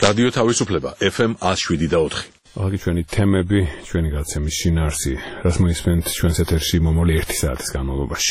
რადიო თავისუფლება FM 107.4. Აღგი ჩვენი თემები, ჩვენი გაცემის შინაარსი, რაც მოისმენთ ჩვენს ეთერში მომავალი 1 საათის განმავლობაში.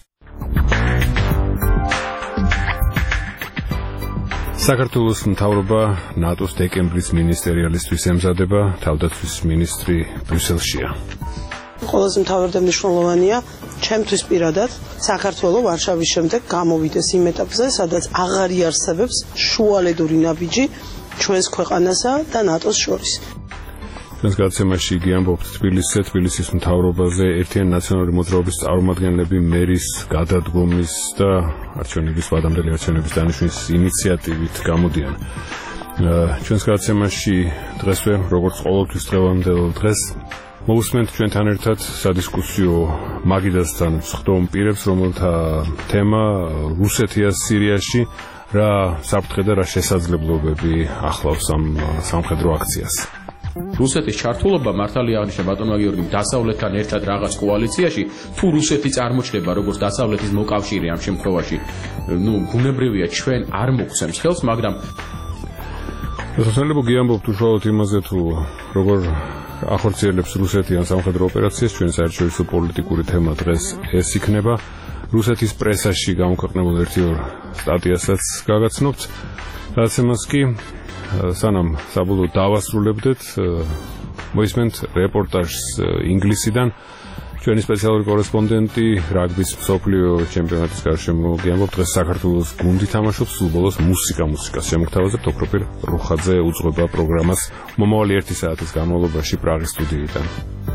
საქართველოს მთავრობა ნატოს დეკემბრის მინისტერიალისთვის ემზადება, თავდაცვის მინისტრი ბრიუსელშია. ყველაზე მთავარი და მნიშვნელოვანია ჩემთვის პირადად საქართველოს ვარშავის შემდეგ გამოვიდეს იმ ეტაპზე, სადაც აღარ იარსებებს შუალედური ნაბიჯი ჩვენს ქვეყანასა და ნატოს შორის. ჩვენს გაცემაში იგი ამბობს თბილისის მთავრობაზე ერთიანი ნაციონალური მოძრაობის წარმომადგენლები მერის გადადგომის და ვადამდელი არჩევნების დანიშვნის ინიციატივით გამოდიან. ჩვენს გაცემაში დღესვე, როგორც ყოველთვის დღევანდელ დღეს, მოვუსმენთ ჩვენთან ერთად სადისკუსიო მაგიდასთან სხდომ პირებს, რომელთა თემა რუსეთია სირიაში, რა საფრთხე და რა შესაძლებლობები ახლავს ამ სამხედრო აქციას. რუსეთის ჩართულობა მართალია აღნიშნა ბატონმა გიორგიმ დასავლეთთან ერთად რაღაც კოალიციაში, თუ რუსეთი წარმოჩნდება როგორც დასავლეთის მოკავშირე ამ შემთხვევაში, ბუნებრივია ჩვენ არ მოგცემს ხელს, მაგრამ შესაძლებლობა გიამბობთ უშუალოდ იმაზე, თუ როგორ ახორციელებს რუსეთი ამ სამხედრო ოპერაციას, ჩვენ საერთაშორისო პოლიტიკური თემა დღეს ეს იქნება. რუსეთის პრესაში გამოქვეყნებულ 1-2 სტატიასაც გაგაცნობთ. რაც იმას კი სანამ საბოლოოდ დავასრულებდეთ, მოისმენთ რეპორტაჟს ინგლისიდან. ჩვენი სპეციალური კორესპონდენტი რაგბის მსოფლიო ჩემპიონატის გარშემო გიამბობ, დღეს საქართველოს გუნდი თამაშობს, სულ ბოლოს მუსიკას შემოგთავაზებთ. ოქროპირ რუხაძე უძღვება პროგრამას მომავალი 1 საათის განმავლობაში პრაღის სტუდიიდან.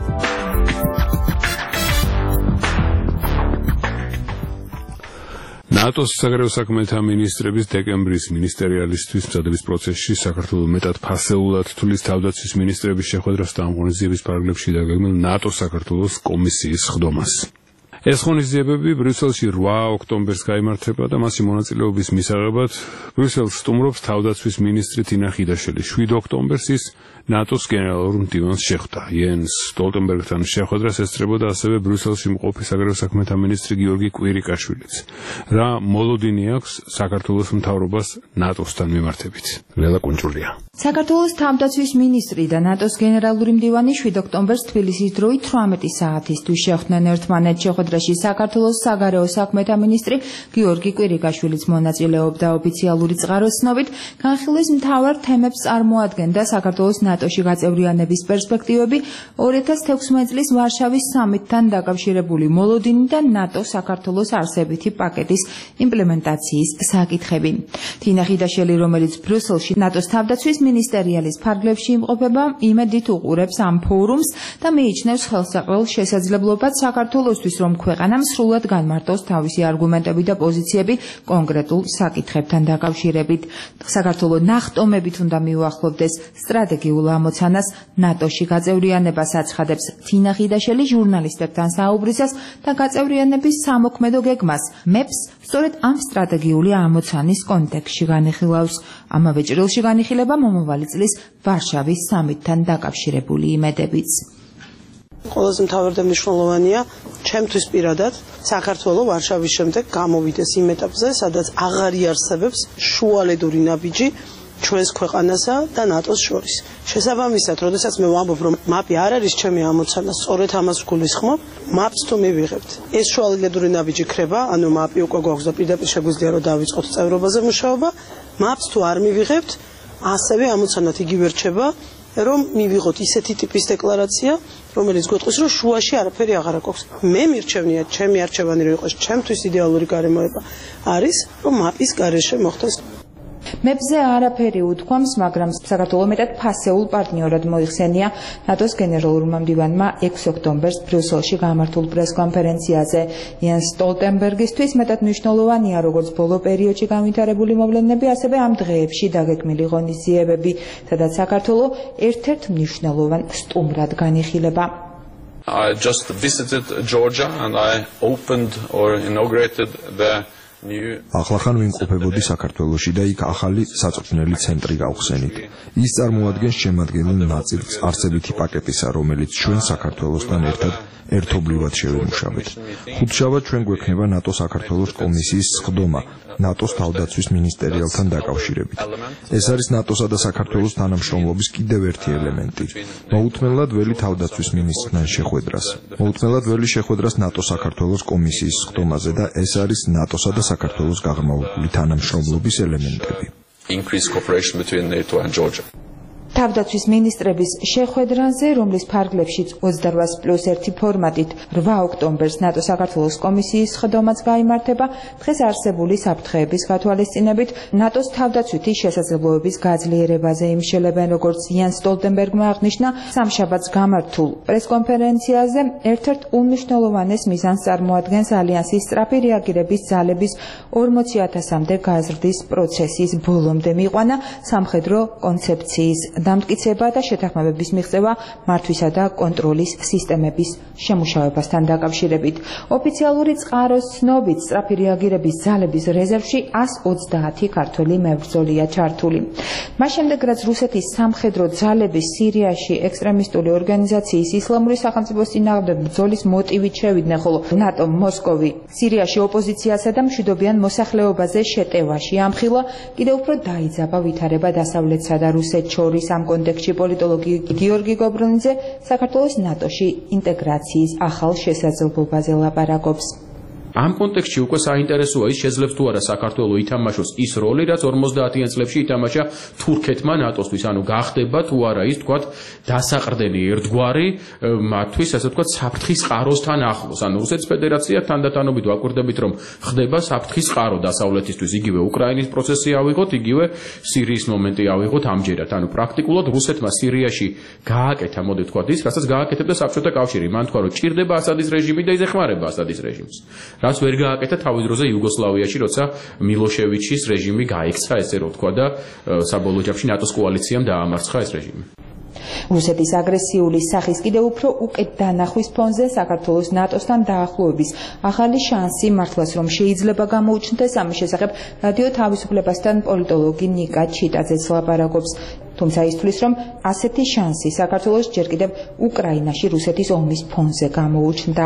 ნატოს საგარეო საქმეთა მინისტრების დეკემბრის მინისტერიალისთვის მზადების პროცესში საქართველოს მეტად ფასეულად თulis თავდაცვის მინისტრების შეხვედრას და ამ ღონისძიების პარალელში დაგეგმილ ნატო-საქართველოს კომისიის სხდომას. ეს ღონისძიებები ბრიუსელში 8 ოქტომბერს გაიმართება და მასში მონაწილეობის მისაღებად ბრიუსელს სტუმრობს თავდაცვის მინისტრი თინა ხიდაშელი. 7 ოქტომბერს ის ნატოს გენერალურ მდივანს შეხვდა. იენს სტოლტენბერგთან შეხვედრას ესწრებოდა ასევე ბრიუსელში მყოფი საგარეო საქმეთა მინისტრი გიორგი კვირიკაშვილიც. რა მოლოდინი აქვს საქართველოს მთავრობას ნატოსთან მიმართებით? ლელა კუნჭულია. საქართველოს თავდაცვის მინისტრი და ნატოს გენერალური მდივანი 7 ოქტომბერს თბილისის დროით 18 საათისთვის შეხვდნენ ერთმანეთს. შეხვედრაში საქართველოს საგარეო საქმეთა მინისტრი გიორგი კვირიკაშვილიც მონაწილეობდა. ოფიციალური წყაროს ცნობით, განხილვის მთავარ თემებს წარმოადგენდა საქართველოს ნატოში გაწევრიანების პერსპექტივები, 2016 წლის ვარშავის სამიტთან დაკავშირებული მოლოდინი და ნატო-საქართველოს არსებითი პაკეტის იმპლემენტაციის საკითხები. თინა ხიდაშელი, რომელიც ბრიუსელში ნატოს თავდაცვის მინისტერიალის ფარგლებში იმყოფება, იმედით უყურებს ამ ფორუმს და მიიჩნევს ხელსაყრელ შესაძლებლობად საქართველოსთვის, რომ ქვეყანამ სრულად განმარტოს თავისი არგუმენტები და პოზიციები კონკრეტულ საკითხებთან დაკავშირებით. საქართველოს ნახტომებით უნდა მიუახლოვდეს სტრატეგიულ ამოცანას ნატოში გაწევრიანებას აცხადებს თინა ხიდაშელი ჟურნალისტებთან საუბრისას და გაწევრიანების სამოქმედო გეგმას მეფს სწორედ ამ სტრატეგიული ამოცანის კონტექსტში განიხილავს. ამავე ჭრილში განიხილება მომავალი წლის ვარშავის სამიტთან დაკავშირებული იმედებიც. ყველაზე მთავარი და მნიშვნელოვანია ჩემთვის პირადად საქართველოს ვარშავის შემდეგ გამოვიდეს იმ ეტაპზე, სადაც აღარ იარსებებს შუალედური ნაბიჯი ჩვენს ქვეყანასა და ნატოს შორის. შესაბამისად, როდესაც მე ვამბობ, რომ მაპი არ არის ჩემი ამოცანა, სწორედ ამას გულისხმობ, მაპს თუ მივიღებთ. ეს შუალედური ნაბიჯი ქრება, ანუ მაპი უკვე გვაქვს და პირდაპირ შეგვიძლია რომ დავიწყოთ წევრობაზე მუშაობა, მაპს თუ არ მივიღებთ, ასევე ამოცანად იგივე რჩება, რომ მივიღოთ ისეთი ტიპის დეკლარაცია, რომელიც გვეტყვის, რომ შუაში არაფერი აღარ აქვს. მე მირჩევნია, ჩემი არჩევანი რომ იყოს, ჩემთვის იდეალური გარემოება არის, რომ მაპის გარეშე მოხდეს. მეფზე არაფერი უთქვამს, მაგრამ საქართველოს მეტად ფასეულ პარტნიორად მოიხსენია ნატოს გენერალურმა მდივანმა 6 ოქტომბერს ბრიუსელში გამართულ პრესკონფერენციაზე. იენს სტოლტენბერგისთვის მეტად მნიშვნელოვანია როგორც ბოლო პერიოდში განვითარებული მოვლენები, ასევე ამ დღეებში დაგეგმილი ღონისძიებები, სადაც საქართველოს ერთ-ერთ მნიშვნელოვან სტუმრად განიხილება. I just visited Georgia and I opened or inaugurated the ახლახან ვიმყოფებოდი საქართველოში და იქ ახალი საწვრთნელი ცენტრი გავხსენით. ის წარმოადგენს შემადგენელ ნაწილს არსებითი პაკეტისა, რომელიც ჩვენ საქართველოსთან ერთად ერთობლივად შევემუშავეთ. ხუთშაბათ ჩვენ გვექნება ნატო-საქართველოს კომისიის სხდომა ნატოს თავდაცვის მინისტერიალთან დაკავშირებით. ეს არის ნატოსა და საქართველოს თანამშრომლობის კიდევ ერთი ელემენტი. მოუთმენლად ველი თავდაცვის მინისტრთან შეხვედრას. მოუთმენლად ველი შეხვედრას ნატო-საქართველოს კომისიის სხდომაზე და ეს არის ნატოსა და საქართველოს გაღრმავებული თანამშრომლობის ელემენტები. Increased cooperation between NATO and Georgia. თავდაცვის მინისტრების შეხვედრაზე, რომლის ფარგლებშიც 28+1 ფორმატით 8 ოქტომბერს ნატო-საქართველოს კომისიის სხდომაც გაიმართება, დღეს არსებული საფრთხეების გათვალისწინებით ნატოს თავდაცვითი შესაძლებლობების გაძლიერებაზე იმშელებენ, როგორც იან სტოლტენბერგმა აღნიშნა სამშაბათს გამართულ პრესკონფერენციაზე. ერთ-ერთ უმნიშვნელოვანეს მიზანს წარმოადგენს ალიანსის სწრაფი რეაგირების ძალების 40,000-მდე გაზრდის პროცესის ბოლომდე მიყვანა სამხედრო კონცეფციის დამტკიცება და შეთანხმებების მიღწევა მართვისა და კონტროლის სისტემების შემუშავებასთან დაკავშირებით. ოფიციალური წყაროს ცნობით სწრაფი რეაგირების ძალების რეზერვში 130 ქართველი მებრძოლია ჩართული. მას შემდეგ, რაც რუსეთის სამხედრო ძალები სირიაში ექსტრემისტული ორგანიზაციის ისლამური სახელმწიფოს წინააღმდეგ ბრძოლის მოტივით შევიდნენ, ხოლო ნატო მოსკოვი სირიაში ოპოზიციასა და მშვიდობიან მოსახლეობაზე შეტევაში ამხილა, კიდევ უფრო დაიძაბა ვითარება დასავლეთსა და რუსეთს შორის. ამ კონტექსტში პოლიტოლოგი გიორგი გობრონიძე საქართველოს ნატოში ინტეგრაციის ახალ შესაძლებლობაზე ლაპარაკობს. ამ კონტექსტში უკვე საინტერესოა ის შეძლებს თუ არა საქართველოს ითამაშოს ის როლი, რაც 50-იან წლებში ითამაშა თურქეთმა ნატოსთვის, ანუ გახდება თუ არა ის თქვათ დასაყრდენი ერთგვარი მათთვის, ასე თქვათ, საფრთხის ყაროსთან ახლოს. ანუ რუსეთის ფედერაცია თანდათანობით ვაკვირდებით, რომ ხდება საფრთხის ყარო დასავლეთისთვის, იგივე უკრაინის პროცესი ავიღოთ, იგივე სირიის მომენტი ავიღოთ ამჯერად. ანუ პრაქტიკულად რუსეთმა სირიაში გააკეთა, მოდი თქვათ ის, რასაც გააკეთებდა საბჭოთა კავშირი. მან თქვა, რომ ჭირდება ასადის რეჟიმი და ის ეხმარება ასადის რეჟიმს. რაც ვერ გააკეთა თავის დროზე იუგოსლავიაში, როცა მილოშევიჩის რეჟიმი გაიქცა, ესე რომ თქვა და საბოლოო ჯამში ნატოს კოალიციამ დაამარცხა ეს რეჟიმი. რუსეთის აგრესიული სახის კიდევ უფრო უკეთ დანახვის ფონზე საქართველოს ნატოსთან დაახლოების ახალი შანსი მართლაც რომ შეიძლება გამოუჩნდეს, ამის შესახებ რადიო თავისუფლებასთან პოლიტოლოგი ნიკა ჩიტაძეც ლაპარაკობს. თუმცა ისთვის რომ ასეთი შანსი საქართველოს ჯერ კიდევ უკრაინაში რუსეთის ომის ფონზე გამოუჩნდა.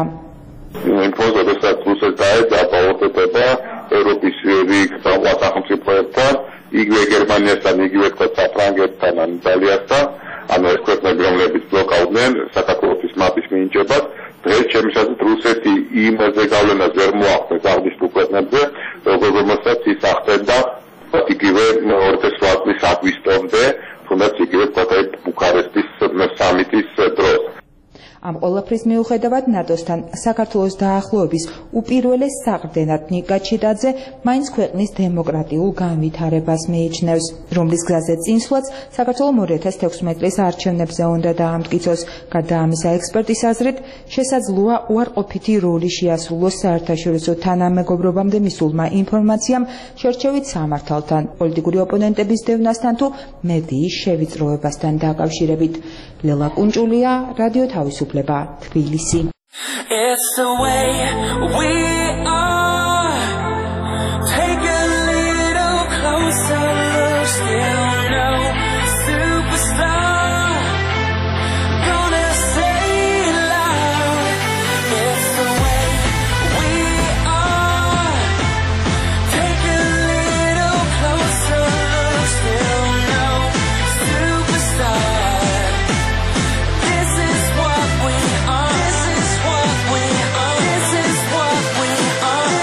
როდესაც რუსეთს დაეძაბა ოდდება ევროპის რიგ სახელმწიფოებთან, იგივე გერმანიასთან, იგივე საფრანგეთთან, ან იტალიასთან, ანუ ეს ქვეყნები, რომლებიც ბლოკავდნენ საქართველოს მაპის მინიჭებას, დღეს ჩემი აზრით რუსეთი იმაზე გავლენას ვერ მოახდენს აღნიშნულ ქვეყნებზე, რომელსაც ის ახდენდა იგივე 2008 წლის აგვისტომდე, თუნდაც იგივე ბუქარესტის სამიტის დროს. ამ ყველაფრის მიუხედავად ნატოსთან საქართველოს დაახლოების უპირველეს საყრდენად ნიკა ჩიტაძე მაინც ქვეყნის დემოკრატიულ განვითარებას მიიჩნევს, რომლის გზაზე წინსვლაც საქართველოს 2016 წლის არჩევნებზე უნდა დაამტკიცოს. გარდა ამისა, ექსპერტის აზრით, შესაძლოა უარყოფითი როლი შეასრულოს საერთაშორისო თანამეგობრობამდე მისულმა ინფორმაციამ შერჩევით სამართალთან, პოლიტიკური ოპონენტების დევნასთან თუ მედიის შევიწროებასთან დაკავშირებით. ლელა კუნჭულია, რადიო თავისუფლება, თბილისი. It's the way we are. Take a little closer, still no superstar. Gonna say it loud. It's the way we are. Take a little closer, still no superstar. This is what we are.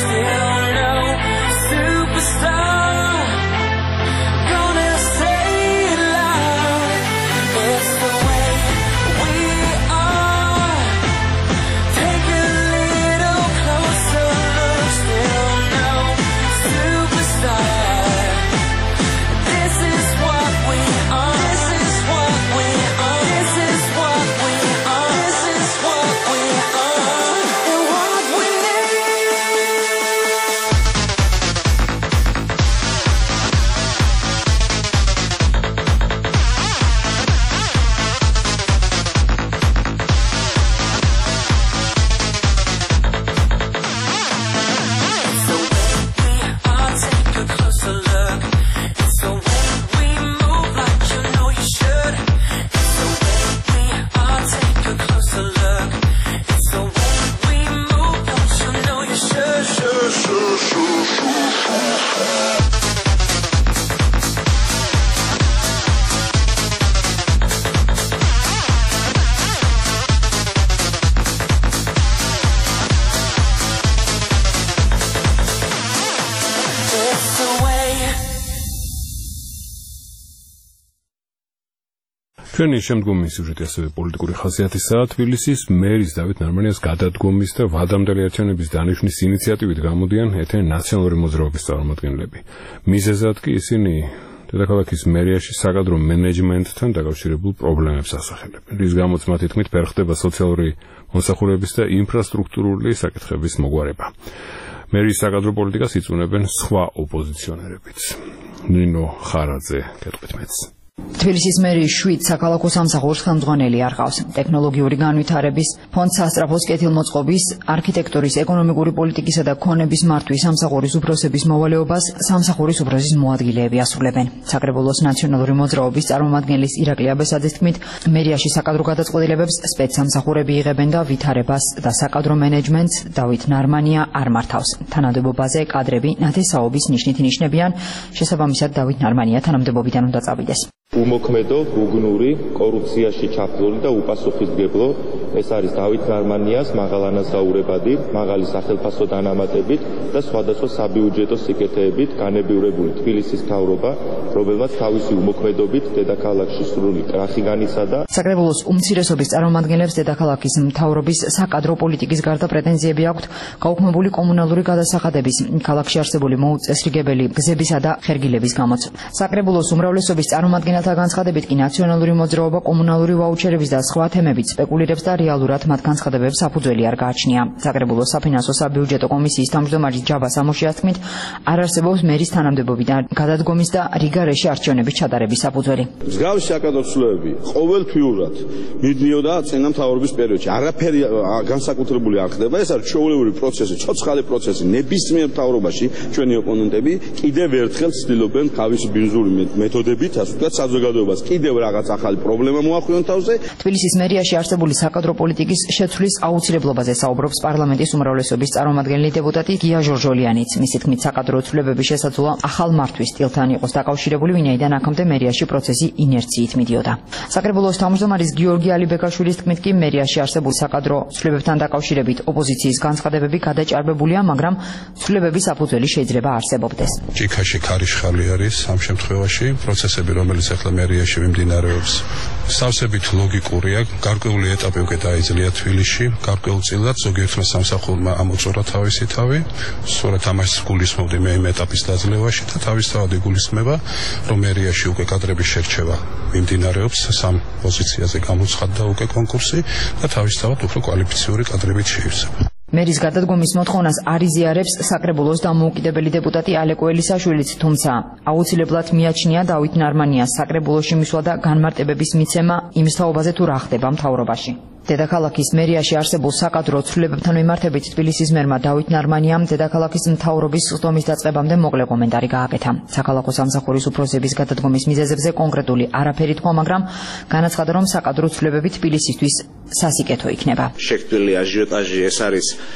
ჩვენი შემდგომი სიუჟეტი ასევე პოლიტიკური ხასიათისაა. თბილისის მერის დავით ნარმანიას გადადგომის და ვადამდელი არჩევნების დანიშვნის ინიციატივით გამოდიან ეთნ ნაციონალური მოძრაობის წარმომადგენლები. მიზეზად კი ისინი დედაქალაქის მერიაში საკადრო მენეჯმენტთან დაკავშირებულ პრობლემებს ასახელებენ, რის გამოც მათი თქმით ფერხდება სოციალური მომსახურების და ინფრასტრუქტურული საკითხების მოგვარება. მერის საკადრო პოლიტიკას იწუნებენ სხვა ოპოზიციონერებიც. ნინო ხარაძე გეტყვით მეც. თბილისის მერიის 7 საქალაქო სამსახურს ხელმძღვანელი არ ყავს. ტექნოლოგიური განვითარების, ფონდ სასწრაფოს კეთილმოწყობის, არქიტექტურის, ეკონომიკური პოლიტიკისა და ქონების მართვის სამსახურის უფროსების მოვალეობას სამსახურის უფროსის მოადგილეები ასრულებენ. საკრებულოს ნაციონალური მოძრაობის წარმომადგენლის ირაკლი აბესაძის თქმით, მერიაში საკადრო გადაწყვეტილებებს სპეცსამსახურები იღებენ და ვითარებას და საკადრო მენეჯმენტს დავით ნარმანია არ მართავს. თანამდებობაზე კადრები ნათესაობის ნიშნით ინიშნებიან, შესაბამისად დავით ნარმანია თანამდებობიდან უნდა წავიდეს. უმოქმედო, უგნური, კორუფციაში ჩაფლული და უპასუხისმგებლო ეს არის დავით ნარმანიას მაღალანაზაურებადი, მაღალი სახელფასო დანამატებით და სხვადასხვა საბიუჯეტო სიკეთეებით განებივრებული თბილისის მთავრობა, რომელმაც თავისი უმოქმედობით დედაქალაქში სრული კრახი განიცადა. საკრებულოს უმცირესობის წარმომადგენლებს დედაქალაქის მთავრობის საკადრო პოლიტიკის გარდა პრეტენზიები აქვთ გაუქმებული კომუნალური გადასახადების, ქალაქში არსებული მოუწესრიგებელი გზებისა და ხერგილების გამოც. საკრებულოს უმრავლესობის წარმომადგენელთა განცხადებით კი ნაციონალური მოძრაობა კომუნალური ვაუჩერების და სხვა თემებით სპეკულირებს და რეალურად მათ განცხადებებს საფუძველი არ გააჩნია. საკრებულოს საფინანსო საბიუჯეტო კომისიის თავმჯდომარის ჯაბა სამოშიას თქმით, არ არსებობს მერის თანამდებობიდან გადადგომის და რიგარეში არჩევნების ჩატარების საფუძველი. მსგავსი საკადრო ცვლილებები ყოველთვიურად მიდიოდა წინამთავრობის პერიოდში. არაფერი განსაკუთრებული არ ხდება. ეს არის ჩვეულებრივი პროცესი, ცოცხალი პროცესი. ნებისმიერ მთავრობაში ჩვენი ოპონენტები კიდევ ერთხელ ცდილობენ თავისი ბინზური მეთოდებით, ასე ვთქვათ, საზოგადოებას კიდევ რაღაც ახალი პრობლემა მოახვიონ თავზე. თბილისის მერიაში არსებული საკადრო პოლიტიკის შეცვლის აუცილებლობაზე საუბრობს პარლამენტის უმრავლესობის წარმომადგენელი დეპუტატი გია ჟორჟოლიანიც. მისი თქმით, საკადრო ცვლილებების შესაძლოა ახალ მართვის სტილთან იყოს დაკავშირებული, ვინაიდან აქამდე მერიაში პროცესი ინერციით მიდიოდა. საკრებულოს თავმჯდომარის გიორგი ალიბეკაშვილის თქმით კი მერიაში არსებულ საკადრო ცვლილებებთან დაკავშირებით ოპოზიციის განცხადებები გადაჭარბებულია, მაგრამ ცვლილებების საფუძველი შეიძლება არსებობდეს. ჭიქაში ქარიშხალი არის ამ შემთხვევაში პროცესები, რომელიც ახლა მერიაში მიმდინარეობს. სავსებით ლოგიკურია, გარკვეული ეტაპი უკვე დაიძლია თბილისში, გარკვეულწილად ზოგიერთმა სამსახურმა ამოწურა თავისი თავი, სწორედ ამას გულისხმობდი მე იმ ეტაპის დაძლევაში და თავისთავად იგულისხმება, რომ მერიაში უკვე კადრების შერჩევა მიმდინარეობს, სამ პოზიციაზე გამოცხადდა უკვე კონკურსი და თავისთავად უფრო კვალიფიციური კადრებით შეივსება. მერის გადადგომის მოთხოვნას არ იზიარებს საკრებულოს დამოუკიდებელი დეპუტატი ალეკო ელისაშვილიც, თუმცა აუცილებლად მიაჩნია დავით ნარმანიას საკრებულოში მისვლა და განმარტებების მიცემა იმ თაობაზე თუ რა ხდება მთავრობაში. დედაქალაქის მერიაში არსებულ საკადრო ცვლილებებთან მიმართებით თბილისის მერმა დავით ნარმანიამ დედაქალაქის მთავრობის ხდომის დაწყებამდე მოკლე კომენტარი გააკეთა. საქალაქო სამსახურის უფროსების გადადგომის მიზეზებზე კონკრეტული არაფერი თქვა, მაგრამ განაცხადა, რომ საკადრო ცვლილებები თბილისისთვის სასიკეთო იქნება. შექმნილი აჟიოტაჟი ეს არის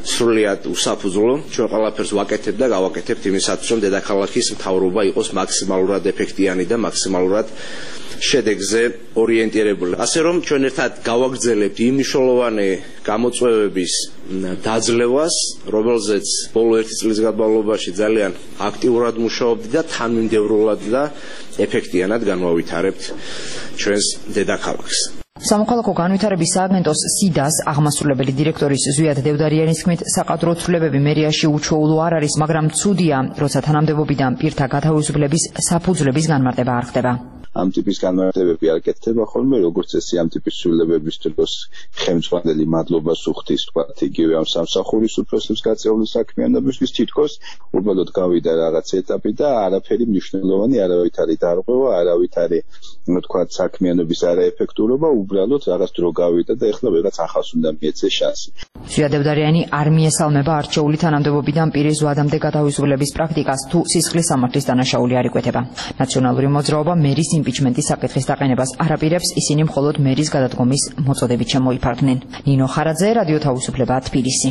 სრულიად უსაფუძვლო. ჩვენ ყველაფერს ვაკეთებ და გავაკეთებთ იმისათვის, რომ დედაქალაქის მთავრობა იყოს მაქსიმალურად ეფექტიანი და მაქსიმალურად შედეგზე ორიენტირებული. ასე რომ ჩვენ ერთად გავაგრძელებთ იმ მნიშვნელოვანი გამოწვევების დაძლევას, რომელზეც ბოლო 1 წლის განმავლობაში ძალიან აქტიურად მუშაობდი და თანმიმდევრულად და ეფექტიანად განვავითარებთ ჩვენს დედაქალაქს. სამოქალაქო განვითარების სააგენტოს სიდას აღმასრულებელი დირექტორის ზვიად დევდარიანის თქმით, საყდრო ცვლილებები მერიაში უჩვეულო არ არის, მაგრამ ცუდია, როცა თანამდებობიდან პირთა გათავისუფლების საფუძვლების განმარტება არ ხდება. ამ ტიპის განმარტებები არ კეთდება ხოლმე, როგორც წესი ამ ტიპის ცვლილებების დროს ხელმძღვანელი მადლობას უხდის, თქვათ, იგივე ამ სამსახურის უფროსებს გაწეული საქმიანობისთვის, თითქოს უბრალოდ გავიდა რაღაც ეტაპი და არაფერი მნიშვნელოვანი, არავითარი დარღვევა, არავითარი, თქვათ, საქმიანობის არაეფექტურობა, უბრალოდ რაღაც დრო გავიდა და ეხლა ვიღაც ახალს უნდა მიეცეს შანსი. ზვიად დევდარიანი არ მიესალმება არჩეული თანამდებობიდან პირის ზვადამდე გათავისუფლების პრაქტიკას, თუ სისხლის სამართლის დანაშაული არ იკვეთება. ნაციონალური მოძრაობა მერის იმპიჩმენტის საკითხის დაყენებას არ აპირებს, ისინი მხოლოდ მერის გადადგომის მოწოდებით შემოიფარგნენ. ნინო ხარაძე, რადიო თავისუფლება, თბილისი.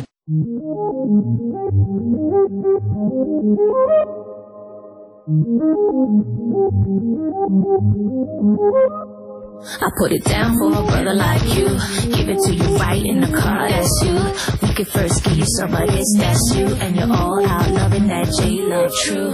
I put it down for a brother like you. Give it to you right in the car, that's you. We could first give you some of this, that's you. And you're all out loving that J-Love true.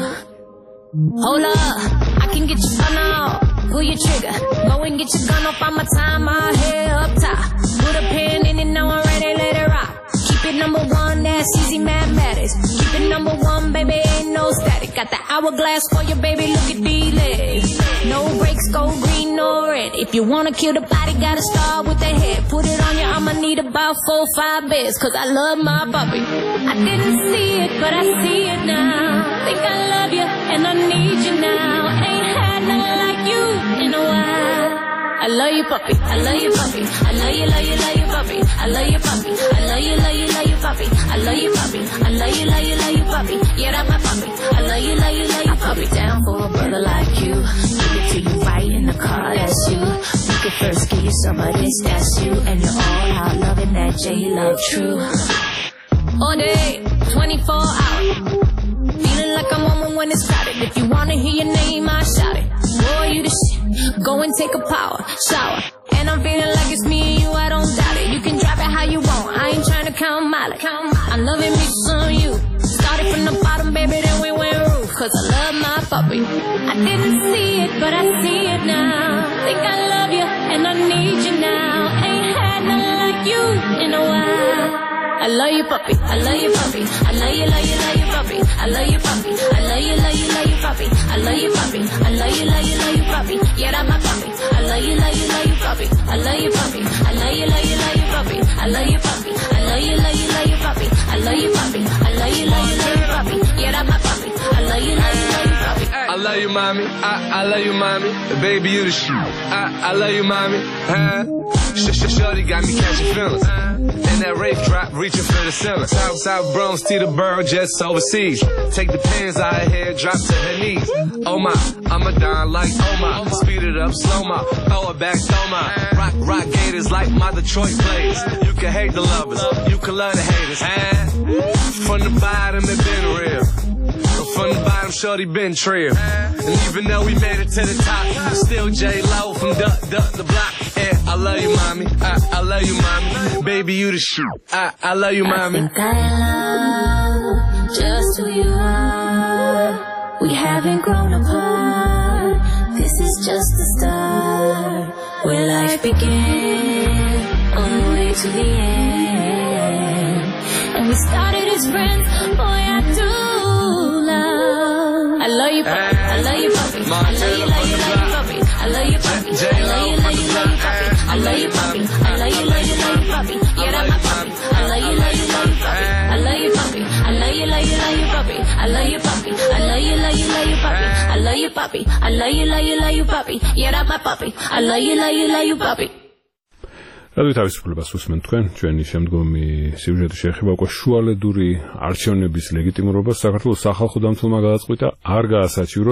Hold up, I can get your gun out. Pull your trigger, go and get your gun off on my time, my head up top. Put a pin in it, now I'm ready, let it rock. Keep it number one, that's easy mathematics. Keep it number one, baby, ain't no static. Got the hourglass for you, baby, look at these legs. No brakes, go green or red. If you wanna kill the body, gotta start with the head. Put it on you, I'ma need about 4 or 5 beds, cause I love my puppy. I didn't see it, but I see it now. Think I love you, and I need you now. Ain't had nothing like you in a while. I love you, puppy. I love you, puppy. I love you, love you, love you, puppy. I love you, puppy. I love you, love you, love you, puppy. I love you, puppy. I love you, love you, love you, puppy. Yeah, that's my puppy. I love you, love you, love you, puppy. Down for a brother like you. Give it to you right in the car, that's you. We could first give you some of this, that's you. And you're all out loving that J-Love true. All day, 24 hours. Feeling like I'm on when it's crowded. If you wanna hear your name, I shout it. Boy, you the shit. Go and take a power shower. And I'm feeling like it's me and you, I don't doubt it. You can drive it how you want, I ain't trying to count mileage. I'm loving me some you. Started from the bottom, baby, then we went roof. Cause I love my puppy. I didn't see it, but I see it now. Think I love you, and I need you now. Ain't had nothing like you in a while. I love you, puppy. I love you, puppy. I love you, love you, love you, puppy. I love you, puppy. I love you, love you, love you, puppy. I love you, puppy. I love you, love you, love you, puppy. Yeah, that's my puppy. I love you, love you, love you, puppy. I love you, puppy. I love you, love you, love you, puppy. I love you, puppy. I love you, love you, love you, puppy. I love you, puppy. I love you, love you, love you, puppy. Yeah, that's my puppy. I love you, love you, love you, puppy. I love you, mommy. I love you, mommy. Baby, you the shit. I love you, mommy. Shorty got me catching feelings. And that rape drop reaching for the ceiling. South Bronx, Teterboro, just overseas. Take the pins out of here, drop to her knees. Oh my, I'ma die like oh my. Speed it up, slow my, throw it back, throw my. Rock gators like my Detroit plays. You can hate the lovers, you can love the haters. From the bottom, it been real. From the bottom, shorty been trill. And even though we made it to the top, still J-Lo from the block. Yeah, I love you, mommy. I love you, mommy. Baby, you the shit. I love you, mommy. I think I love just who you are. We haven't grown apart. This is just the start. Where life began, on the way to the end. And we started as friends. Boy, I do. I love you, puppy. I love you, puppy. I love you, love you, love you, puppy. I love you, puppy. I love you, love you, love you, puppy. I love you, puppy. I love you, love you, love you, puppy. Yeah, that's my puppy. I love you, love you, love you, puppy. I love you, puppy. I love you, love you, love you, puppy. I love you, puppy. I love you, love you, love you, puppy. I love you, puppy. I love you, love you, love you, puppy. Yeah, that's my puppy. I love you, love you, love you, puppy. რადიო თავისუფლებას უსმენთ თქვენ, ჩვენი შემდგომი სიუჟეტი შეეხება უკვე შუალედური არჩევნების ლეგიტიმურობას. საქართველოს სახალხო დამცველმა გადაწყვიტა არ გაასაჩივროს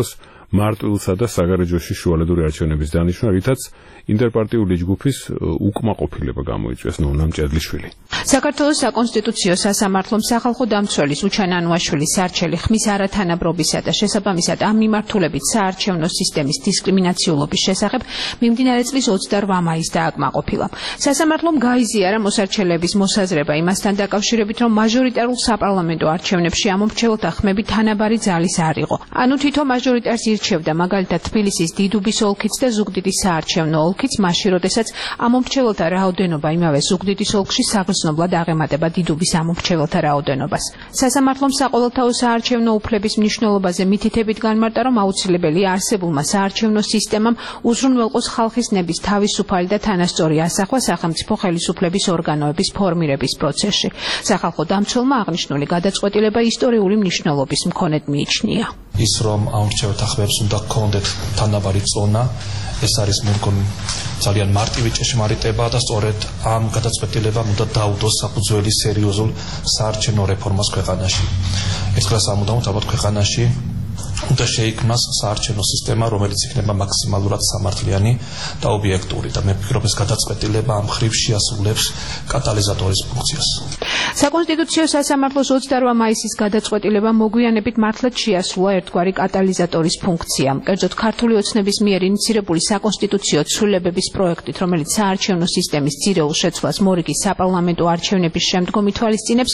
მარტვილსა და საგარეჯოში შუალედური არჩევნების დანიშვნა, რითაც ინტერპარტიული ჯგუფის უკმაყოფილება გამოიწვიეს ნონა მჭედლიშვილი. საქართველოს საკონსტიტუციო სასამართლომ სახალხო დამცველის უჩან ანუაშვილის სარჩელი ხმის არათანაბრობისა და შესაბამისად ამ მიმართულებით საარჩევნო სისტემის დისკრიმინაციულობის შესახებ მიმდინარე წლის 28 მაისს დააკმაყოფილა. სასამართლომ გაიზიარა მოსარჩელების მოსაზრება იმასთან დაკავშირებით, რომ მაჟორიტარულ საპარლამენტო არჩევნებში ამომრჩეველთა ხმები თანაბარი ძალის არ იყო. ანუ თვითონ მაჟორიტარს ირჩევდა მაგალითად თბილისის დიდუბის ოლქიც და ზუგდიდის საარჩევნო ოლქიც, მაშინ როდესაც ამომრჩეველთა რაოდენობა იმავე ზუგდიდის ოლქში საგრძნობლად აღემატება დიდუბის ამომრჩეველთა რაოდენობას. სასამართლომ საყოველთაო საარჩევნო უფლების მნიშვნელობაზე მითითებით განმარტა, რომ აუცილებელია არსებულმა საარჩევნო სისტემამ უზრუნველყოს ხალხის ნების თავისუფალი და თანასწორი ასახვა სახელმწიფო ხელისუფლების ორგანოების ფორმირების პროცესში. სახალხო დამცველმა აღნიშნული გადაწყვეტილება ისტორიული მნიშვნელობის მქონედ მიიჩნია. ის რომ ამორჩეველთა ხმებს უნდა გქონდეთ თანაბარი წონა, ეს არის მე მგონი ძალიან მარტივი ჭეშმარიტება და სწორედ ამ გადაწყვეტილებამ უნდა დაუდოს საფუძველი სერიოზულ საარჩევნო რეფორმას ქვეყანაში. ეს დღეს ამუდამოდ ალბათ ქვეყანაში უნდა შეიქმნას საარჩევნო სისტემა, რომელიც იქნება მაქსიმალურად სამართლიანი და ობიექტური და მე ვფიქრობ ეს გადაწყვეტილება ამ მხრივ შეასრულებს კატალიზატორის ფუნქციას. საკონსტიტუციო სასამართლოს 28 მაისის გადაწყვეტილება მოგვიანებით მართლაც შეასრულა ერთგვარი კატალიზატორის ფუნქცია. კერძოდ ქართული ოცნების მიერ ინიცირებული საკონსტიტუციო ცვლილებების პროექტით, რომელიც საარჩევნო სისტემის ძირეულ შეცვლას მორიგის საპარლამენტო არჩევნების შემდგომ ითვალისწინებს,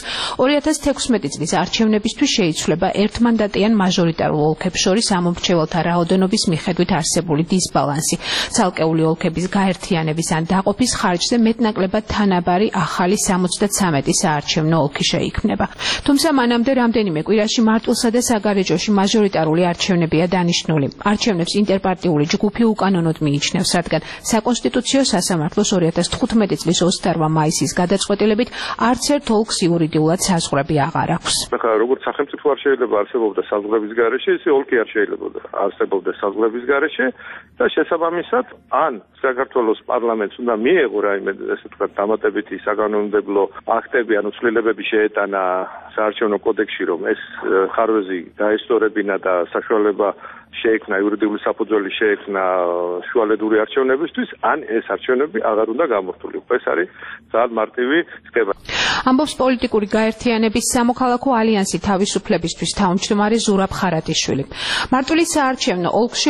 2016 წლის არჩევნებისთვის შეიცვლება ერთმანდატიან მაჟორიტარულ ოლქებს შორის ამომრჩეველთა რაოდენობის მიხედვით არსებული დისბალანსი. ცალკეული ოლქების გაერთიანების ან დაყოფის ხარჯზე მეტნაკლებად თანაბარი ახალი 63 საარჩევნო ოლქი შეიქმნება. თუმცა მანამდე რამდენიმე კვირაში მარტვილსა და საგარეჯოში მაჟორიტარული არჩევნებია დანიშნული. არჩევნებს ინტერპარტიული ჯგუფი უკანონოდ მიიჩნევს, რადგან საკონსტიტუციო სასამართლოს 2015 წლის 28 მაისის გადაწყვეტილებით არც ერთ ოლქს იურიდიულად საზღვრები აღარ აქვს. როგორც სახელმწიფო არ შეიძლება არსებობდა საზღვრების გარეშე, ისე ოლქი არ შეიძლება არსებობდა საზღვრების გარეშე და შესაბამისად ან საქართველოს პარლამენტს უნდა მიეღო რაიმე ესე ვთქვათ დამატებითი საკანონმდებლო აქტები, ანუ ცვლილებები შეეტანა საარჩევნო კოდექსში, რომ ეს ხარვეზი დაესწორებინა და საშუალება შეექმნა იურიდიული საფუძველი შეექმნა შუალედური არჩევნებისთვის, ან ეს არჩევნები აღარ უნდა გამართულიყო. ეს არის ძალიან მარტივი სქემა. ამბობს პოლიტიკური გაერთიანების სამოქალაქო ალიანსი თავისუფლებისთვის თავმჯდომარე ზურაბ ხარატიშვილი. მარტვილის საარჩევნო ოლქში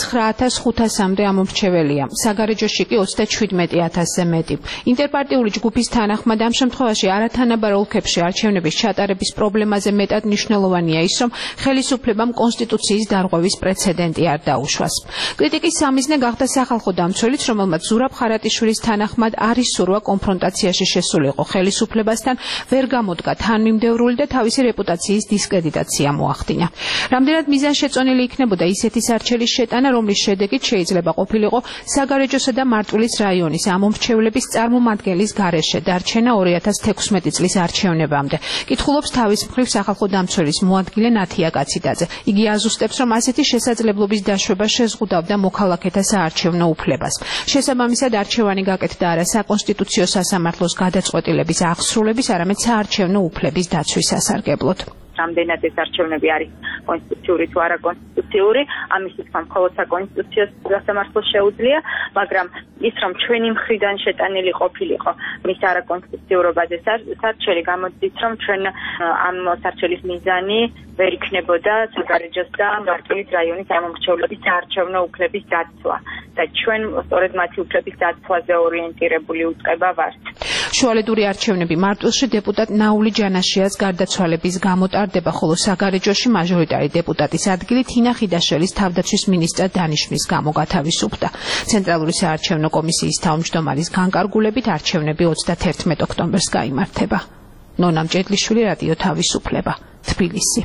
29500-მდე ამომრჩეველია, საგარეჯოში კი 37000-ზე მეტი. ინტერპარტიული ჯგუფის თანახმად ამ შემთხვევაში არათანაბარ ოლქებში არჩევნების ჩატარების პრობლემაზე მეტად მნიშვნელოვანია ის, რომ ხელისუფლებამ კონსტიტუციის დარღვევის პრეცედენტი არ დაუშვას. კრიტიკის სამიზნე გახდა სახალხო დამცველიც, რომელმაც ზურაბ ხარატიშვილის თანახმად არის სურვა კონფრონტაციაში შესულიყო ხელისუფლებასთან, ვერ გამოდგა თანმიმდევრული და თავისი რეპუტაციის დისკრედიტაცია მოახდინა. რამდენად მიზანშეწონილი იქნებოდა ისეთი სარჩელის შეტანა, რომლის შედეგით შეიძლება ყოფილიყო საგარეჯოსა და მარტვილის რაიონის ამომრჩევლების წარმომადგენლის გარეშე დარჩენა 2016 წლის არჩევნებამდე. კითხულობს თავის მხრივ სახალხო დამცველის მოადგილე ნათია კაციდაძე. იგი აზუსტებს, რომ ასეთი შესაძლებლობის დაშვება შეზღუდავდა მოქალაქეთა საარჩევნო უფლებას. შესაბამისად არჩევანი გაკეთდა არა საკონსტიტუციო სასამართლოს გადაწყვეტილების აღსრულების, არამედ საარჩევნო უფლების დაცვის სასარგებლოდ. რამდენად ეს არჩევნები არის კონსტიტუციური თუ არა კონსტიტუციური, ამის თქმა მხოლოდ საკონსტიტუციო სასამართლოს შეუძლია, მაგრამ ის რომ ჩვენი მხრიდან შეტანილი ყოფილიყო მის არაკონსტიტუციურობაზე სარჩელი, გამოდის რომ ჩვენ ამ სარჩელის მიზანი ვერ იქნებოდა საგარეჯოს და მარტვილის რაიონის ამომრჩევლების საარჩევნო უფლების დაცვა და ჩვენ სწორედ მათი უფლების დაცვაზე ორიენტირებული უწყება ვართ. შუალედური არჩევნები მარტვილში დეპუტატ ნაული ჯანაშიას გარდაცვალების გამო ტარდება, ხოლო საგარეჯოში მაჟორიტარი დეპუტატის ადგილი თინა ხიდაშელის თავდაცვის მინისტრად დანიშვნის გამო გათავისუფლდა. ცენტრალური საარჩევნო კომისიის თავმჯდომარის განკარგულებით არჩევნები 31 ოქტომბერს გაიმართება. ნონა მჭედლიშვილი, რადიო თავისუფლება, თბილისი.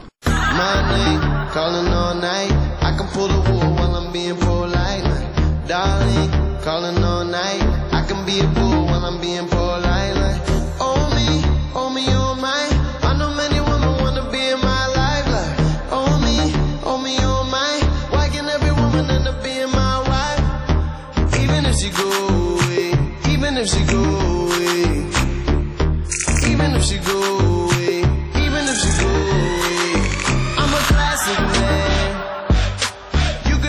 I'm a classic man. You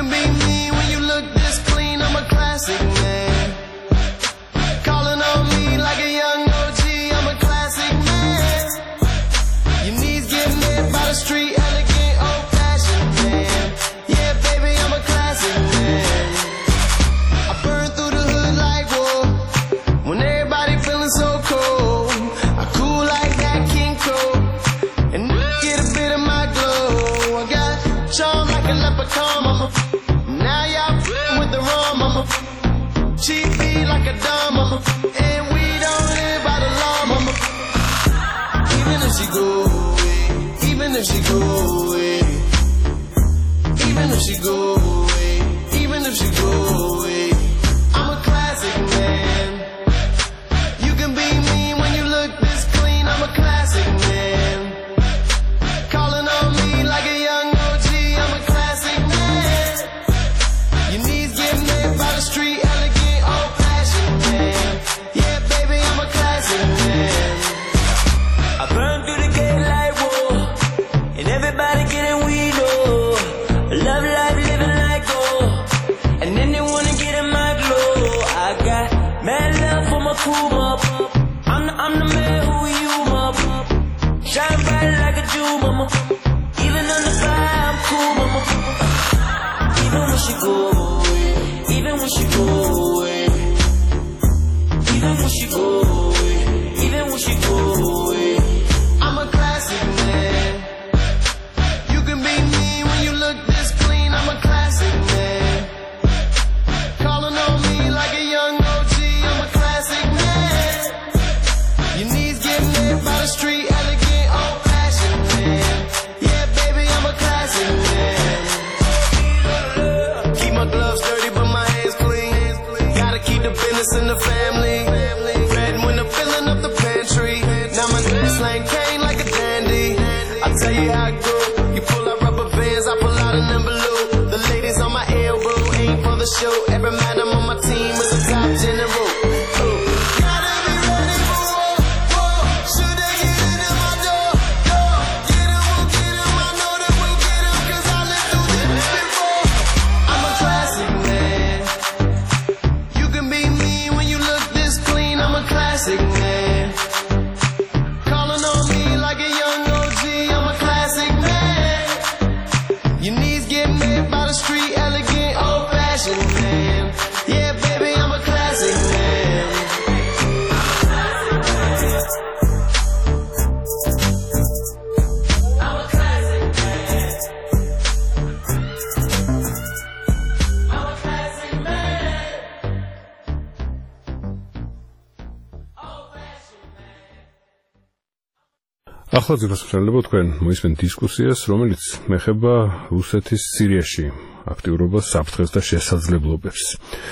if she go away, even if she go away, even if she go away, I'm a classic man. You can be mean when you look this clean, I'm a classic man. Calling on me like a young OG, I'm a classic man. Your knees get made by the street, elegant, old-fashioned man. Yeah, baby, I'm a classic man. I burn through the gate like whoa, and everybody getting weed, oh. Love life, living like gold, and then they wanna get in my glow. I got mad love for my crew, up. I'm the man who you, up. Shine bright like a jewel, mama. Even on the fire, I'm cool, mama. Even when she go away, even when she go away, even when she go away, even when she go away, I'm a classic man. You can be mean when you look this clean, I'm a classic man. Calling on me like a young OG, I'm a classic man. Your knees get made by the street, elegant, old-fashioned man. Yeah, baby, I'm a classic man. Keep my gloves dirty, but my hands clean. Gotta keep the business in the family. Red when I'm filling up the pantry. Now my niggas slang cane like a dandy. I tell you how it go. You pull out rubber bands, I pull out an envelope. The ladies on my elbow ain't for the show. Every man I'm on my team is a top general. Gotta be ready for war. Should they get into my door? Get 'em, we'll get 'em. I know that we'll get 'em, 'cause I lived through this before. I'm a classic man. You can be mean when you look this clean, I'm a classic man. Calling on me like a young OG, I'm a classic man. Your knees get made by the street, elegant, old-fashioned man. Yeah, baby, I'm a classic man. I'm a classic man. I'm a classic man. ახლა ძირფასმშრალებო თქვენ მოისმენთ დისკუსიას, რომელიც მეხება რუსეთის სირიაში აქტიურობას, საფრთხეს და შესაძლებლობებს.